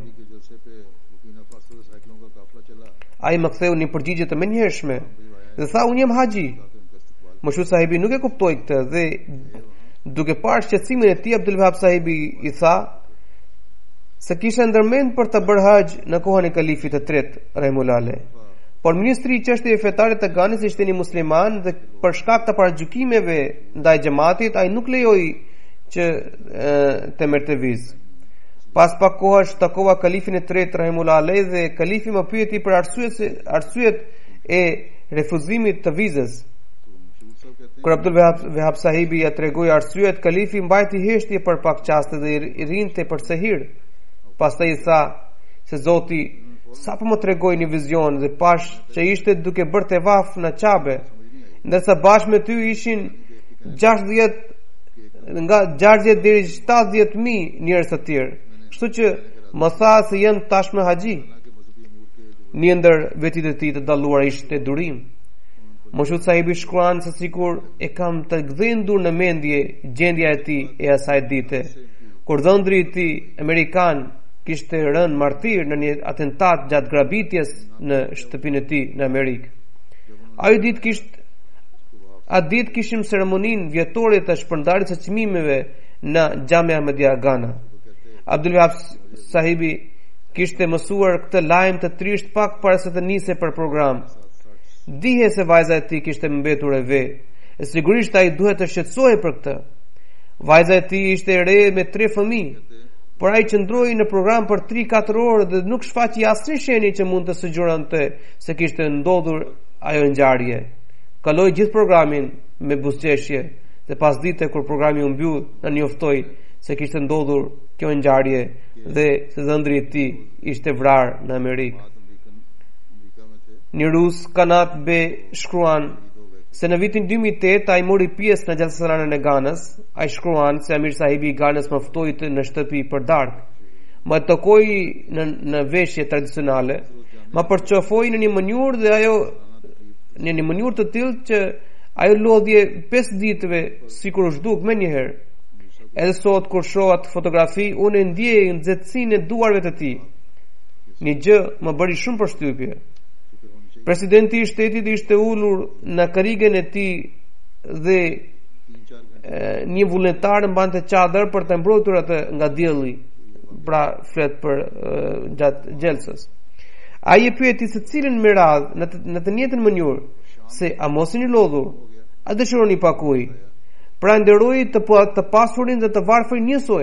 S2: Ai më ktheu një përgjigje të menjëhershme dhe tha unë jam haxhi. Moshud Sahibi nuk e kuptoi këtë dhe duke parë shqetësimin e tij, Abdul Wahab Sahibi i tha se kisha ndërmend për të bërë haxh në kohën e kalifit të tretë Rahimullah Alej. Por ministri i çështjeve fetare të Ganit ishte një musliman dhe për shkak të paragjykimeve ndaj xhamatit ai nuk lejoi që të merrte vizë. Pas pak kohësh takova kalifin e tretë Rahimullah Alej dhe kalifi më pyeti për arsyet e refuzimit të vizës. Kur Abdul Wahab Sahibi ja tregoi arsyet, kalifi mbajti heshtje për pak qaste dhe i rinte për sehir. Pastaj i tha se Zoti sapo më tregoi një vizion dhe pash që ishte duke bërë tevaf në Qabe, ndërsa bashkë me ty ishin 60 deri 70.000 njerëz të tjerë. Kështu që më tha se janë tashmë haxhi. Një ndër vetit e tij të dalluar ishte durim. Moshud Sahibi shkruan se sikur e kam të gdhendur në mendje gjendja e tij e asaj dite, kur dhëndri i tij amerikan kishte rënë martir në një atentat gjatë grabitjes në shtëpinë e tij në Amerikë. Atë ditë kishim ceremoninë vjetore të shpërndarjes së çmimeve në Xhamia Ahmedia Gana. Abdul Wahab Sahibi kishte mësuar këtë lajm të trisht pak para se të nisej për program. Dije se vajza e tij kishte mbetur e ve, e sigurisht ai duhet të shqetësohej për këtë. Vajza e tij ishte e re me 3 fëmijë, por ai qëndroi në program për 3-4 orë dhe nuk shfaqi asnjë shenjë që mund të sugjeronte se kishte ndodhur ajo ngjarje. Kaloi gjithë programin me buzëqeshje dhe pas dite kur programi u mbyll, na njoftoi se kishte ndodhur kjo ngjarje dhe se dhëndri i tij ishte vrarë në Amerikë. Një rus Kanat Be shkruan se në vitin 2008 ai mori pjesë në gjallësëranën e Ganës. Ai shkruan se Amir sahibi i Ganës më ftoi në shtëpi për darkë. Më tokoi në veshje tradicionale, më përçofoi në një mënyrë dhe ajo në një mënyrë të tillë që ajo lodhje 5 ditëve sikur u zhduk më një herë. Edhe sot kur shoh atë fotografi, unë ndjej nxehtësinë e duarve të tij. Një gjë më bëri shumë përshtypje. Presidenti i shtetit ishte ulur në karrigen e tij dhe një vullnetar mbante çadër për të mbrojtur atë nga dielli, pra flet për gjatë gjelsës. Ai e pyeti se cilën me radhë në të njëjtën mënyrë se a mos i lodhur, a dëshironi pakuj. Pra nderoi të pasurin dhe të varfrin njësoj.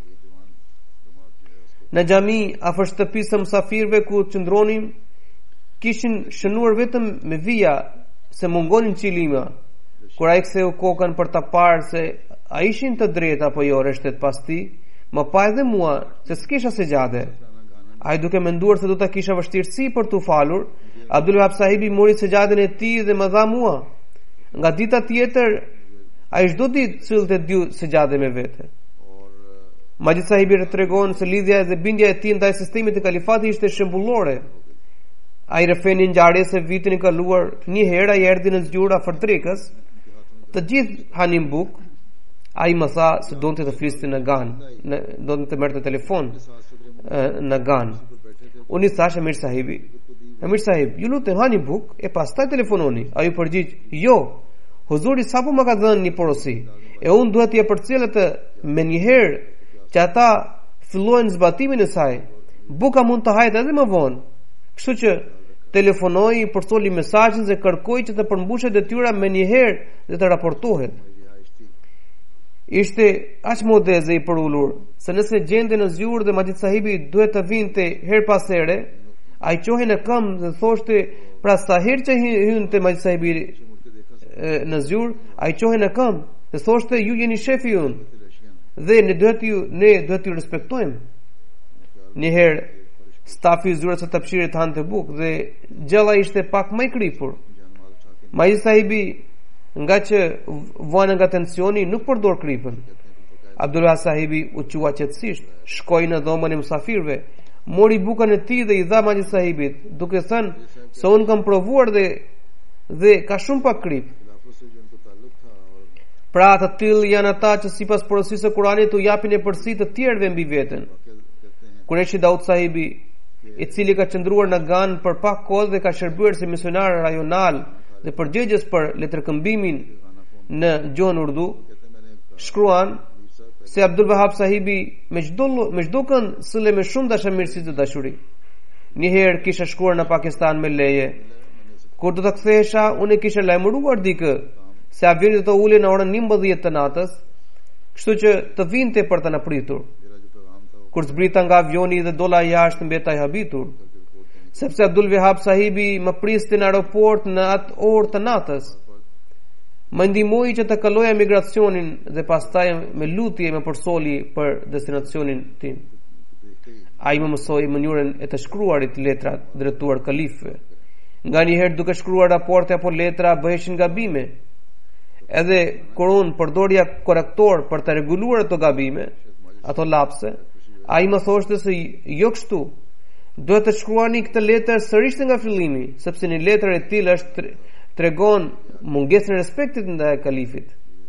S2: Në xhami afër shtëpisë së mysafirëve ku qëndronin, kishin shënuar vetëm me vija se mungonin çilima. Kur ai ktheu kokën për ta parë se a ishin të drejtë apo jo rreshtet pas tij, më pa edhe mua se s'kisha segjade. Ai duke menduar se do ta kisha vështirësi për t'u falur, Abdul Wahab sahibi mori sejadën e tij dhe më dha mua. Nga dita tjetër ai çdo ditë sillte 2 sejade me vete. Majid sahibi tregon se lidhja dhe bindja e tij ndaj sistemit të kalifatit ishte shembullore. Ai rrefeni ngjarjes së vitin e kaluar, një herë ai erdhi në zgjura afër drekës, të gjithë hanin buk. Ai më tha se donte të fliste në Gan, donte të merrte telefon në Gan. Unë i thash Amir sahibi, Amir sahib, ju lutem hani buk e pastaj telefononi. Ai u përgjigj, jo, huzuri sapo më ka dhënë një porosi, e unë duhet t'i përcjell atë me një herë që ata fillojnë zbatimin e saj. Buka mund të hajtë edhe më vonë. Kështu që telefonoi, përsoli mesazhin dhe kërkoi që të përmbushet detyra me një herë dhe të raportohet. Ishte aq modeze i përulur se nëse gjente në zgjurë dhe Majid sahibi duhet të vinte her pas here, ai qohej në këmbë dhe thoshte, pra sa herë që hynte Majid sahibi në zgjurë, ai qohej në këmbë dhe thoshte, ju jeni shefi ynë dhe ne duhet t'ju respektojmë. Një herë stafi i zgjurës së Tapshirit hante buk dhe gjalla ishte pak më i kripur. Majid sahibi, nga që vuan nga tensioni, nuk përdor kripën. Abdullah sahibi u qua qetësisht, shkoi në dhomën e mysafirëve, mori bukën e tij dhe i dha Majid sahibit, duke thënë se unë kam provuar dhe ka shumë pak krip. Pra të tillë janë ata që sipas porosisë së Kuranit u japin e përsi të tjerëve mbi veten. Kureshi Daud sahibi, i cili ka qëndruar në Gan për pak kohë dhe ka shërbuar si misionar rajonal dhe përgjegjës për letërkëmbimin në gjuhën urdu, shkruan se Abdul Wahab sahibi me çdo kënd sille me shumë dashamirësi dhe dashuri. Një herë kisha shkuar në Pakistan me leje. Kur do të kthehesha, unë kisha lajmëruar dikë se avioni do të ulej në orën 11 të natës, kështu që të vinte për të na pritur. Kur zbrita nga avioni dhe dola jashtë, mbeta i habitur, sepse Abdul Wahab sahibi më priste në aeroport në atë orë të natës. Më ndihmoi që të kaloja migracionin dhe pastaj me lutje më përsoli për destinacionin tim. Ai më mësoi mënyrën e të shkruarit letrat drejtuar kalifëve. Nganjëherë duke shkruar raporte apo letra bëheshin gabime. Edhe kur unë përdorja korrektor për të rreguluar ato gabime, ato lapse, ai më thoshte se jo kështu. Duhet të shkruani këtë letër sërish nga fillimi, sepse një letër e tillë tregon mungesën e respektit ndaj kalifit.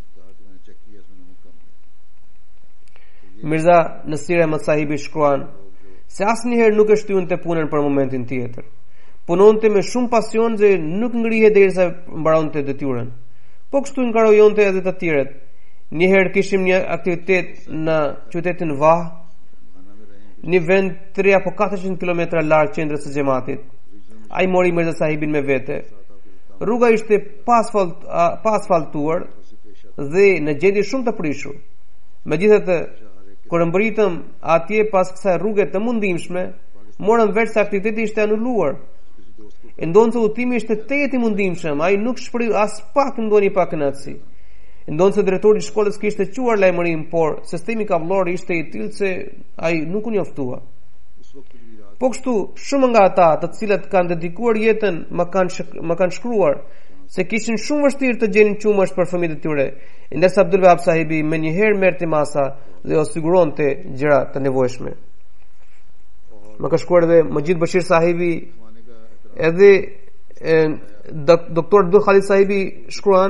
S2: Mirza Nasir Ahmad sahibi shkruan se asnjëherë nuk e shtynte punën për momentin tjetër. Punonte me shumë pasion dhe nuk ngrihe derisa mbaronte detyrën. Po kështu ngarojonte edhe të tjerët. Një herë kishim një aktivitet në qytetin Vah, një vend 3 apo 400 km larg qendrës së xhamatit. Ai mori Mirza sahibin me vete. Rruga ishte pa asfaltuar dhe në gjendje shumë të prishur. Megjithatë, kur mbritëm atje pas kësaj rruge të mundimshme, morëm vesh se aktiviteti ishte anuluar. E ndonë se udhëtimi ishte tejet i mundimshëm, ai nuk shpreh as pak ndonjë pa kënaqësi. Ndonë se drejtori i shkollës kishte quar lajmërim, por sistemi kavllor ishte i tillë se ai nuk u njoftua. Po kështu, shumë nga ata të cilët kanë dedikuar jetën më kanë shkruar se kishin shumë vështirë të gjenin qumësht për fëmijët e tyre, ndërsa Abdul Wahab sahibi me njëherë merrte masa dhe u siguronte gjëra të nevojshme. Më ka shkuar edhe Majid Bashir sahibi, edhe doktor Abdul Khalid sahibi shkruan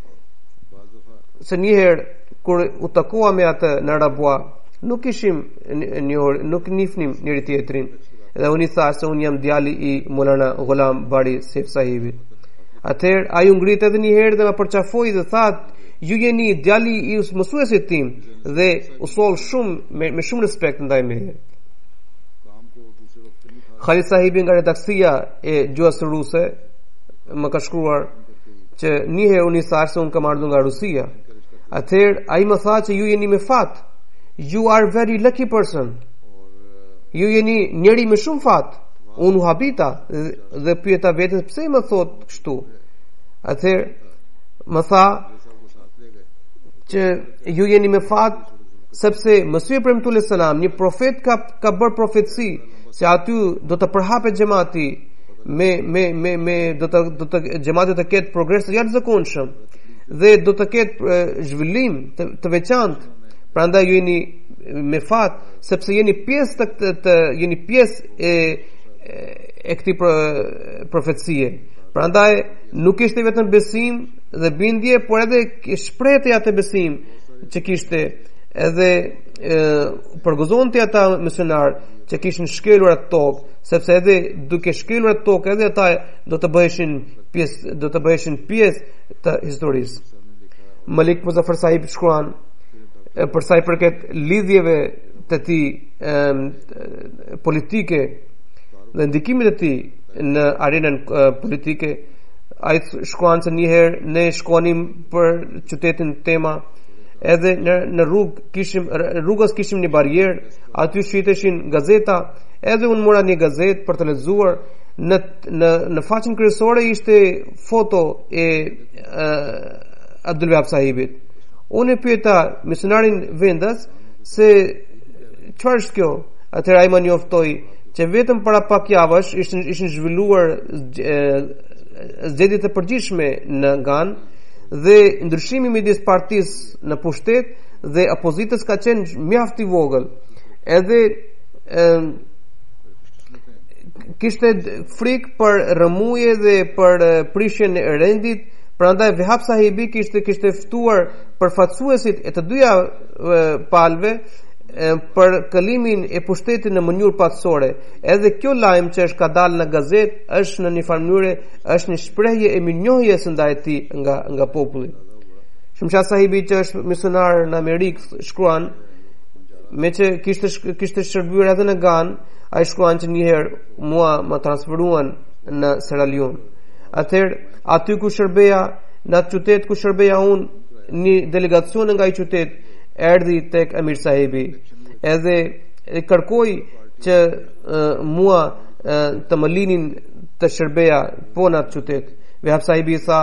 S2: se njëherë kur u takua me atë në Rabua, nuk nifnim njëri tjetrin, dhe unë i tha se unë jam djali i Maulana Ghulam Bari Saif sahibit. Atëherë ai u ngrit edhe një herë dhe më përqafoi dhe tha, ju jeni djali i mësuesit tim, dhe u soll shumë me shumë respekt ndaj meje. Khalid sahibi nga redaksia e gjuhës ruse më ka shkruar që një herë unë i thash se unë kam ardhur nga Rusia. Atëherë ai më tha që ju jeni me fat, you are very lucky person, ju jeni njeri me shumë fat. Unë u habita dhe pyeta veten pse më thot kështu. Atëherë më tha që ju jeni me fat sepse Mesih premtuar selam, një profet ka bërë profetësi se aty do të përhapet xhamati do të xhamati të ketë progres të jashtëzakonshëm dhe do të ketë zhvillim të veçantë. Prandaj ju jeni me fat sepse jeni pjesë e këtij profecie. Prandaj nuk ishte vetëm besim dhe bindje, por edhe shprehja atë besim që kishte, edhe përgëzonte ata misionar që kishin shkelur atë tokë, sepse edhe duke shkelur atë tokë edhe ata do të bëheshin pjesë të historisë. Malik Muzaffar Sahib shkruan për sa i përket lidhjeve të tij politike dhe ndikimit të tij në arenën politike, ai shkruan se një herë ne shkonim për qytetin Tema, edhe në rrugës kishim një barierë, aty shiteshin gazeta, edhe unë mora një gazetë për të lexuar. Në faqen kryesore ishte foto e Abdul Wahab sahibit. Unë e pyeta misionarin vendas se çfarë është kjo. Atëherë ai më njoftoi që vetëm para pak javësh ishin zhvilluar zgjedhjet e përgjithshme në Gan dhe ndryshimi midis partisë në pushtet dhe opozitës ka qenë mjaft i vogël. Edhe kishte frikë për rrëmuje dhe për prishjen e rendit. Prandaj Wahab sahibi kishte ftuar përfaqësuesit e të dyja palëve për këllimin e pushtetit në mënyrë patsore. Edhe kjo lajm që është ka dalë në gazetë është në një farë mënyrë është një shprehje e mirënjohjes ndaj tij nga populli. Shumshat sahibi që është misionar në Amerikë shkruan me që kishte shërbyer edhe në Gan, ai shkruan që një herë mua më transferuan në Sierra Leone. Atëherë aty ku shërbeja, në atë qytet ku shërbeja unë, një delegacion nga ai qytet erdhi tek Amir sahibi edhe kërkoi që mua të më linin të shërbeja po në atë qytet. Wahab sahibi tha,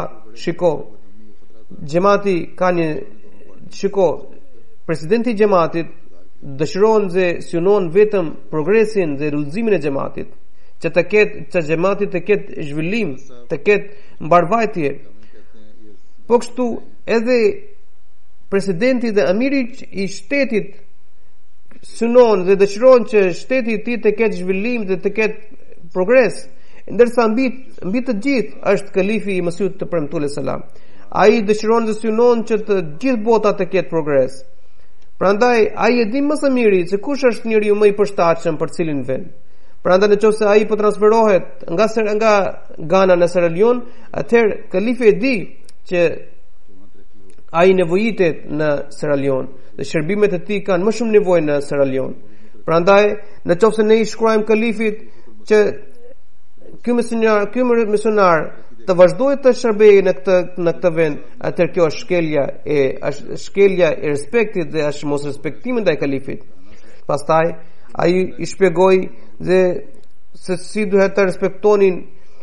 S2: presidenti i xhamatit dëshiron dhe synon vetëm progresin dhe rrugëzimin e xhamatit, që xhamati të ketë zhvillim, të ketë mbarvajtje. Po kështu edhe presidenti dhe amiri i shtetit synon dhe dëshiron që shteti i tij të ketë zhvillim dhe të ketë progres, ndërsa mbi të gjithë është kalifi i Mesihut të premtuar selam. Ai dëshiron dhe synon që të gjithë bota të ketë progres. Prandaj ai e di më së miri se kush është njeriu më i përshtatshëm për cilin vend. Prandaj nëse ai po transferohet nga Gana në Sierra Leone, atëherë kalifi e di që ai nevojitet në Sierra Leone dhe shërbimet e tij kanë më shumë nevojë në Sierra Leone. Prandaj nëse ne i shkruajmë kalifit që ky misionar të vazhdojë të shërbejë në këtë vend, atëherë kjo është shkelja e respektit dhe është mos respektimi ndaj kalifit. Pastaj ai i shpjegoi dhe se si duhet të respektonin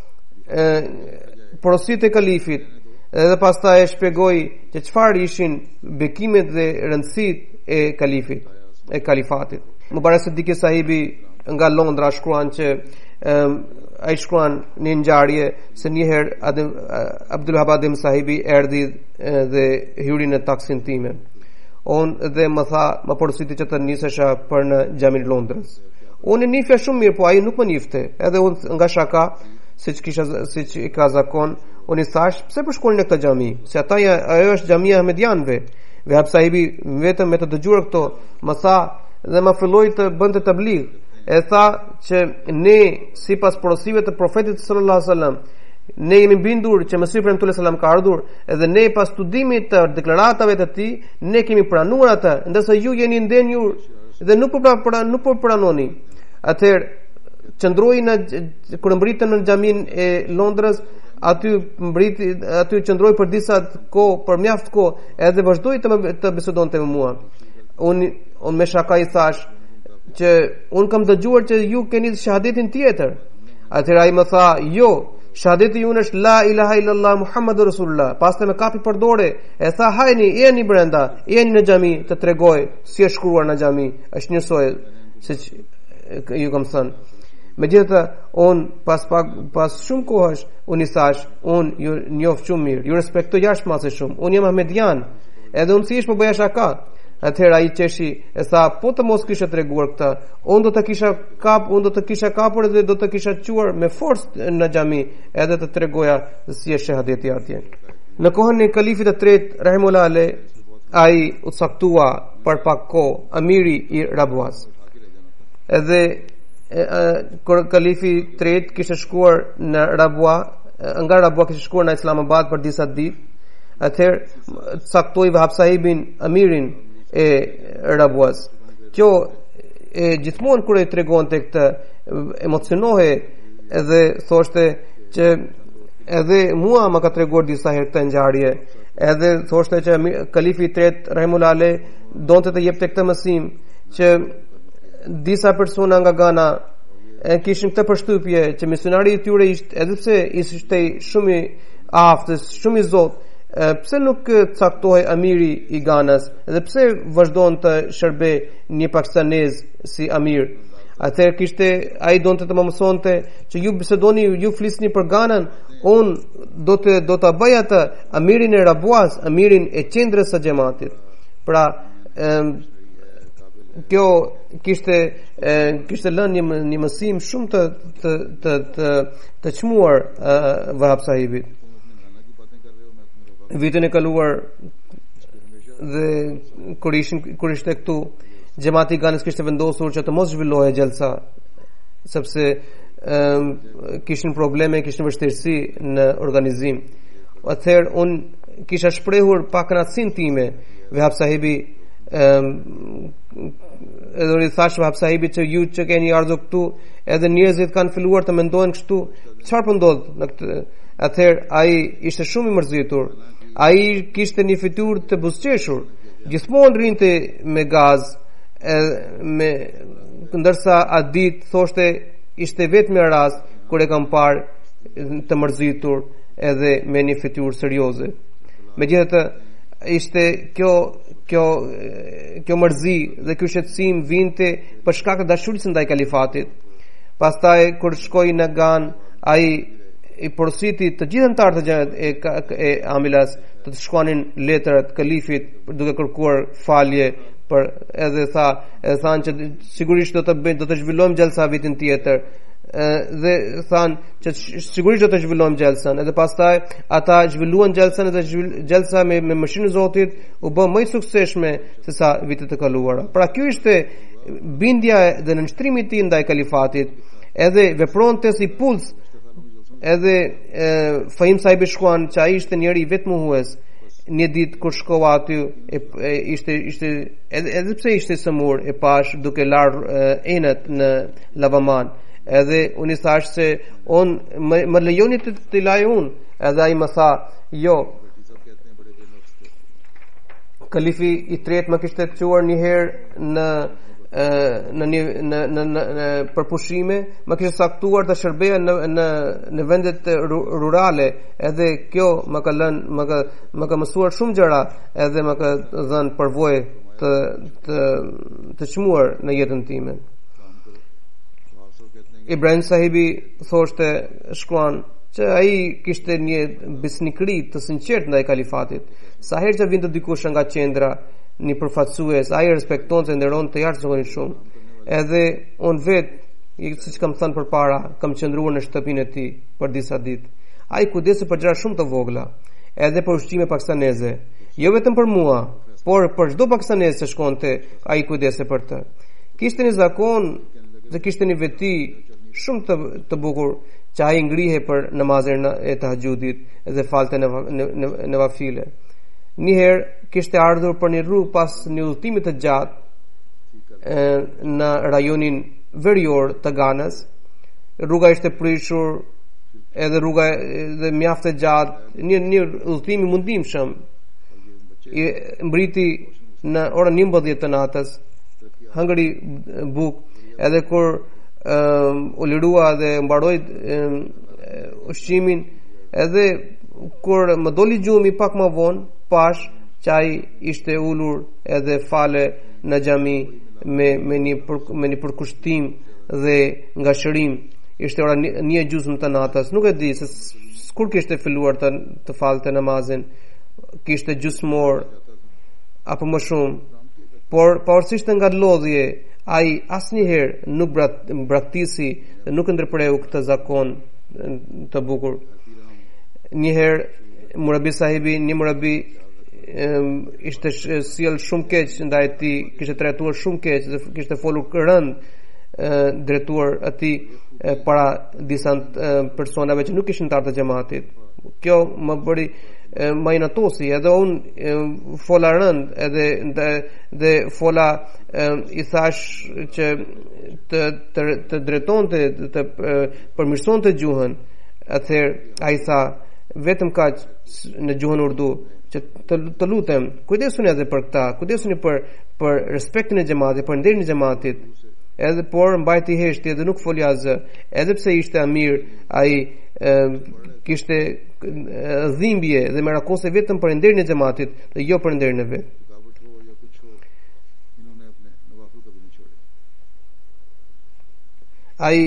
S2: porositë e kalifit, edhe pastaj e shpjegoi që çfarë ishin bekimet dhe rëndësitë e kalifatit. Mubarak Siddiqi sahibi nga Londra shkruan që ai shkruan një ngjarje se një herë Abdul Habadim sahibi erdhi dhe hyri në taksin time. Dhe më tha, më porositi që të nisesha për në xhamin e Londrës. Unë nifja shumë mirë, po ai nuk më nifte. Edhe unë nga shaka, siç i ka zakon, unë i thash, pse po shkoni në këtë xhami? Se ajo është xhamia e Ahmedianëve. Vehab sahibi vetëm me të dëgjuar këto, më tha dhe më filloi të bënte tabligh. E tha që ne sipas porosive të profetit sallallahu alaihi wasallam ne jemi bindur që Mesihi premtues sallam ka ardhur, edhe ne pas studimit të deklaratave të tij ne kemi pranuar atë, ndërsa ju jeni ndenjur dhe nuk po pranoni. Atëherë qëndroi kur mbritën në xhamin e Londrës, aty qëndroi për disa kohë, për mjaft kohë, edhe vazhdoi të bisedonte me mua. Unë me shaka i thash që unë kam dëgjuar që ju keni shahadetin tjetër. Atëherë ai më tha, jo, shahadeti junë është la ilaha illallah Muhammadur Rasulullah. Pastaj më kapi për dorë, e tha, hajni, jeni brenda, jeni në xhami të tregoj si është shkruar në xhami, është njësoj siç ju kam thënë. Megjithatë, unë pas shumë kohësh, unë i thash, unë ju njoh shumë mirë, ju respektoj jashtëmase shumë. Unë jam ahmedian, edhe unë thjesht po bëja shaka. Atëherë ai qeshi e tha, po të mos kisha treguar këtë, unë do të kisha kapur dhe do të kisha quar me forcë në xhami, edhe të tregoja si është shahadeti atje. Në kohën e kalifit të tretë rahimullah ale, ai u caktua për pak kohë amiri i Rabuas. Edhe kur kalifi i tretë kishte shkuar në Rabua, nga Rabua kishte shkuar në Islamabad për disa ditë, atëherë caktoi Wahab sahibin amirin e Rabuas. Kjo gjithmonë kur e tregonte këtë emocionohe, edhe thoshte që edhe mua më ka treguar disa herë këtë ngjarje, edhe thoshte që kalifi i tretë rahimullah ale donte të jepte këtë mësim që disa persona nga Gana kishin këtë përshtypje që misionari i tyre ishte, edhe pse ishte shumë i aftës, shumë i zot, pse nuk caktohej amiri i Ganës, edhe pse vazhdon të shërbe një pakistanez si amir. Atëherë ai donte të më mësonte që ju bisedoni, ju flisni për Ganën, unë do ta bëj atë amirin e Rabuas, amirin e qendrës së xhamatit. Pra kjo kishte lënë një mësim shumë të çmuar Wahab sahibit. Vitin e kaluar dhe kur ishte këtu, xhamati i Ganës kishte vendosur që të mos zhvillohej xhelsa, sepse kishin probleme, kishin vështirësi në organizim. Atëherë unë kisha shprehur pa kënaqësinë time Wahab sahibi, edhe i thash Wahab sahibit që ju që keni ardhur këtu, edhe njerëzit kanë filluar të mendojnë kështu, çfarë po ndodh në këtë. Atëherë ai ishte shumë i mërzitur. Ai kishte një fytyrë të buzëqeshur, gjithmonë rinte me gaz, ndërsa atë ditë thoshte ishte vetëm rast kur e kam parë të mërzitur edhe me një fytyrë serioze. Megjithatë, ishte kjo mërzi dhe ky shqetësim vinte për shkak të dashurisë ndaj kalifatit. Pastaj kur shkoi në Gan, ai i porositi të gjithë anëtarët e Amilas të shkruanin letrat kalifit duke kërkuar falje për, edhe thanë që sigurisht do të zhvillojmë xhelsa vitin tjetër, dhe thanë që sigurisht do të zhvillojmë xhelsën, edhe pastaj ata zhvilluan xhelsën, edhe xhelsa me mëshirën e Zotit u bë më e suksesshme se sa vitet e kaluara. Pra ky ishte bindja dhe nënshtrimi i tij ndaj kalifatit, edhe vepronte si puls. Edhe Fahim sahibi shkuan që ai ishte njëri vetë mohues. Një ditë kur shkova aty, ishte edhe pse ishte sëmur, e pash duke larë enët në lavaman. Edhe unë i thash se më lejoni të laj unë. Edhe ai më tha, jo. Kalifi i tretë më kishte quar një herë në përpushime, më kishte saktuar të shërbeja në vendet rurale, edhe kjo më ka mësuar shumë gjëra, edhe më ka dhënë përvojë të çmuar në jetën time. Ibrahim sahibi thoshte shkruan që ai kishte një besnikëri të sinqert ndaj kalifatit. Sa herë që vinte dikush nga qendra, një përfaqësues, ai respektonte, nderonte jashtëzakonisht shumë. Edhe unë vet, siç kam thënë përpara, kam qëndruar në shtëpinë e tij për disa ditë. Ai kujdesej për gjëra shumë të vogla, edhe për ushqime pakistaneze. Jo vetëm për mua, por për çdo pakistanez që shkonte, ai kujdesej për të. Kishte një zakon dhe kishte një veti shumë të bukur që ai ngrihe për namazin e tahajjudit dhe falte në vafile. Një herë kishte ardhur për një rrugë pas një udhëtimi të gjatë në rajonin verior të Ganës. Rruga ishte prishur, edhe rruga dhe mjaft e gjatë, një udhëtim i mundimshëm. Mbriti në orën 11 të natës, hëngri buk, edhe kur u lirua dhe mbaroi ushqimin, edhe kur më doli gjumi pak më vonë, pash që ai ishte ulur edhe fale në xhami me një përkushtim dhe ngashërim. Ishte ora 1:30 të natës. Nuk e di se kur kishte filluar të falte namazin, kishte gjysmor apo më shumë, por pavarësisht nga lodhje, ai asnjëherë nuk braktisi dhe nuk ndërpreu këtë zakon të bukur. Një herë murabi sahibi, një murabi ishte sjell shumë keq ndaj tij, kishte trajtuar shumë keq dhe kishte folur rënd drejtuar atij para disa personave që nuk ishin të ardhur të xhamatit. Kjo më bëri më inatosi, edhe unë fola rënd edhe fola i thash që të drejtonte, të përmirësonte gjuhën. Atëherë ai tha vetëm kaq në gjuhën urdu që të lutem, kujdesuni edhe për këta, kujdesuni për respektin e xhamatit, për nderin e xhamatit. Edhe por mbajti heshti edhe nuk foli asgjë, edhe pse ishte amir, ai kishte dhimbje dhe merakose vetëm për nderin e xhamatit dhe jo për nderin e vet. Ai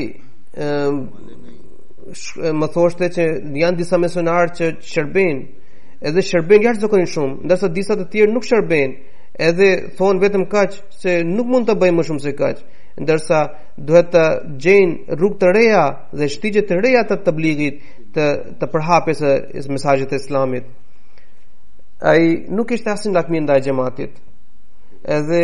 S2: më thoshte që janë disa misionarë që shërbejnë, edhe shërbejnë jashtëzakonisht shumë, ndërsa disa të tjerë nuk shërbejnë, edhe thonë vetëm kaq se nuk mund të bëjmë më shumë se kaq, ndërsa duhet të gjejnë rrugë të reja dhe shtigje të reja të tabligit, të përhapjes së mesazhit të Islamit. Ai nuk kishte asnjë lakmi ndaj xhamatit. Edhe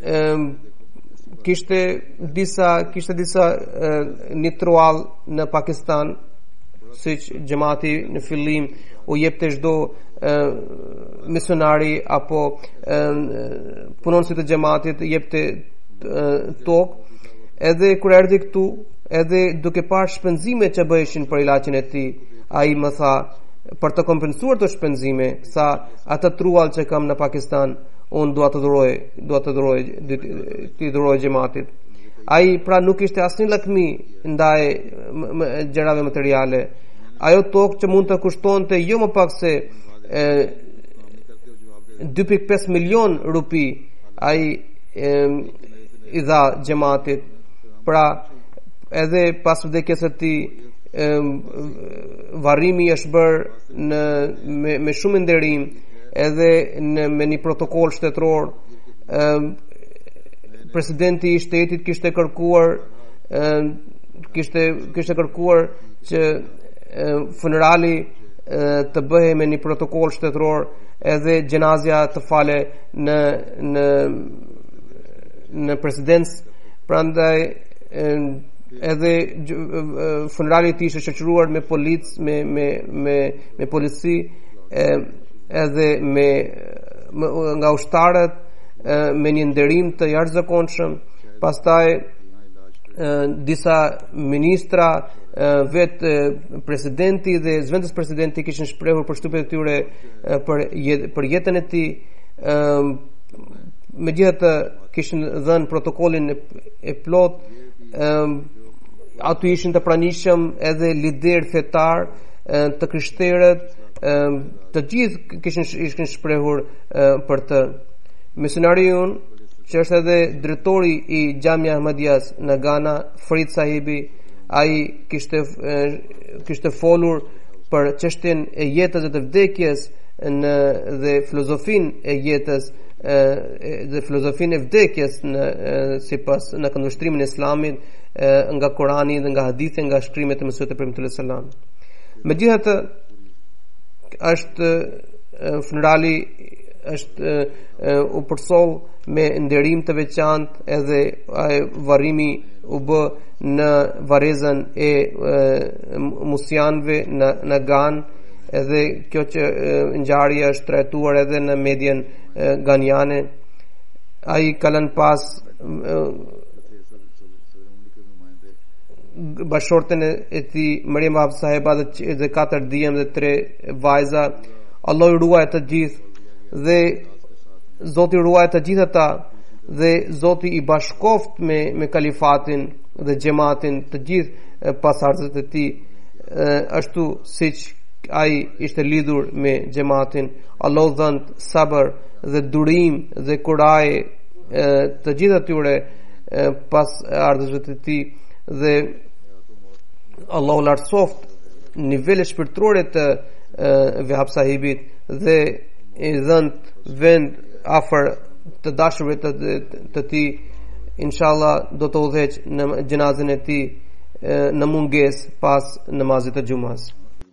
S2: kishte disa një truall në Pakistan, siç xhamati në fillim u jepte çdo misionari apo punonësit të xhamatit jepte tokë, edhe kur erdhi këtu, edhe duke parë shpenzimet që bëheshin për ilaçin e tij, ai më tha, për të kompensuar të shpenzime, sa atë truall që kam në Pakistan, unë dua të dhuroj xhamatit. Ai pra nuk ishte asnjë lakmi ndaj gjërave materiale. Ajo tokë që mund të kushtonte jo më pak se 2.5 milion rupi, ai i dha xhamatit. Pra edhe pas vdekjes së tij varrimi është bërë me shumë nderim, edhe me një protokoll shtetëror. Presidenti i shtetit kishte kërkuar që funerali të bëhej me një protokoll shtetëror, edhe gjenazja të fale në presidencë. Prandaj edhe funerali i tij ishte shoqëruar me polici, edhe nga ushtarët, me një nderim të jashtëzakonshëm. Pastaj disa ministra, vetë presidenti dhe zëvendës presidenti kishin shprehur përshtypjet e tyre për jetën e tij. Megjithatë kishin dhënë protokollin e plot. Aty ishin të pranishëm edhe lider fetar, të krishterët, të gjithë kishin shprehur për të. Misionariun që është edhe drejtori i Xhamia Ahmadias në Ghana, Farid Sahibi, ai kishte folur për çështjen e jetës dhe të vdekjes dhe filozofinë e jetës dhe filozofinë e vdekjes sipas në këndvështrimin e Islamit nga Kurani dhe nga hadithi, nga shkrimet e Mesihut e Premtues sallallahu alaihi wasallam. Megjithatë, është funerali është u përsoll me nderim të veçantë, edhe varrimi u bë në varrezën e musianëve në Gan, edhe kjo që ngjarje është trajtuar edhe në median ganiane. Ai ka lënë pas bashortën e tij Maryam Wahab Saheba dhe 4 djem dhe 3 vajza. Allah i ruaj të gjithë dhe Zoti ruaj të gjithë ata dhe Zoti i bashkoft me kalifatin dhe xhamatin të gjithë pasardhësit e tij, ashtu siç ai ishte lidhur me xhamatin. Allah dhënë sabër dhe durim dhe kuraj të gjithë atyre pas ardhësve të tij, dhe Allahu lartësoft nivele shpirtërore të Wahab sahibit dhe i dhënë vend afër të dashurit të tij. Inshallah do të udhëheq në gjenazën e tij në mungesë pas namazit të xumas.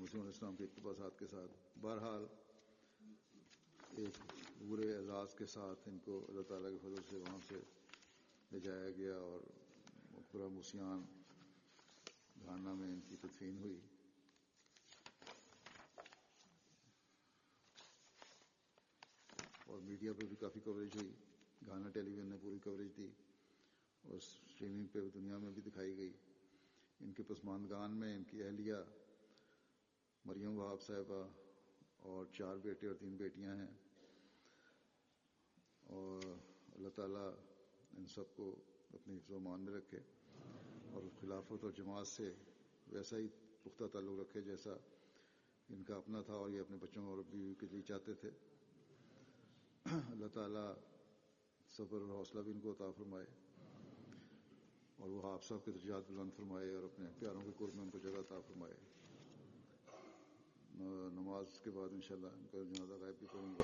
S1: घाना में इनकी तदफीन हुई। और मीडिया पे भी काफ़ी कवरेज हुई। घाना टेलीविजन ने पूरी कवरेज दी और स्ट्रीमिंग पे दुनिया में भी दिखाई गई। इनके पसमानदगान में इनकी अहलिया मरियम वहाब साहिबा और 4 बेटे और 3 बेटियां हैं, और अल्लाह ताला इन सबको अपनी हिफ्ज़-ओ-मान में रखे और खिलाफत और जमात से वैसा ही पुख्ता ताल्लुक़ रखे जैसा इनका अपना था और ये अपने बच्चों और बीवी के लिए चाहते थे। अल्लाह ताला सब्र और हौसला भी इनको अता फरमाए और वो आप सब के दर्जात बुलंद फरमाए और अपने प्यारों के कुर्ब में उनको जगह अता फरमाए। नमाज के बाद इंशाल्लाह इनका जनाजा गायब भी करेंगे।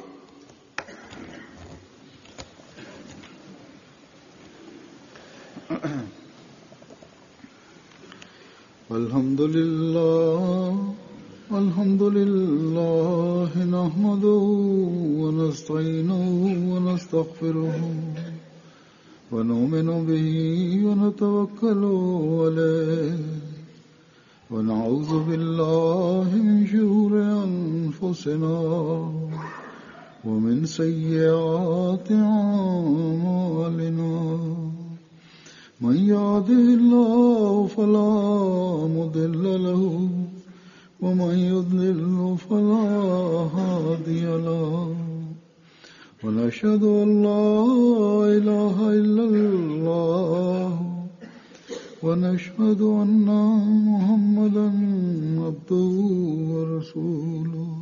S1: अल्हम्दुलिल्लाह नहमदुहु व नस्तईनुहु व नस्तगफिरुहु व नुमिनु बिही व नतवक्कलु अलैहि व नऊज़ु बिल्लाहि मिन शुरूरि अनफुसिना व मिन सय्यिआति अअमालिना। मन यहदिहिल्लाहु फला मुदिल्ल लहु वमन युद्लिल्हु फला हादिय लहु व नशहदु अन ला इलाहा इल्लल्लाह व नशहदु अन्ना मुहम्मदन अब्दुहु व रसूलुहु।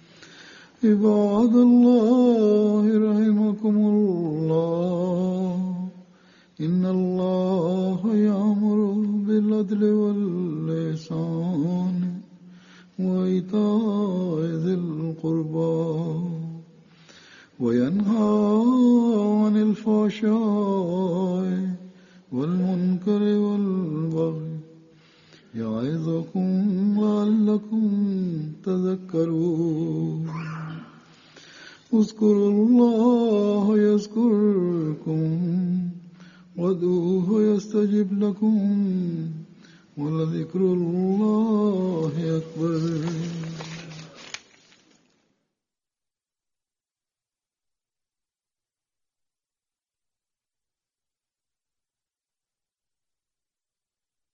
S1: इबादल्लाहि रहिमकुमुल्लाह इन्नल्लाहा यअमुरु बिल अदलि वल इहसान व ईताइ ज़िल क़ुर्बा व यन्हा अनिल फ़हशाइ वल मुनकरि वल बग़य यइज़ुकुम लअल्लकुम तज़क्करून। उज़्कुरुल्लाह यज़्कुरुकुम वदूहु यस्तजिब लकुम वलज़िक्रुल्लाहि अकबर।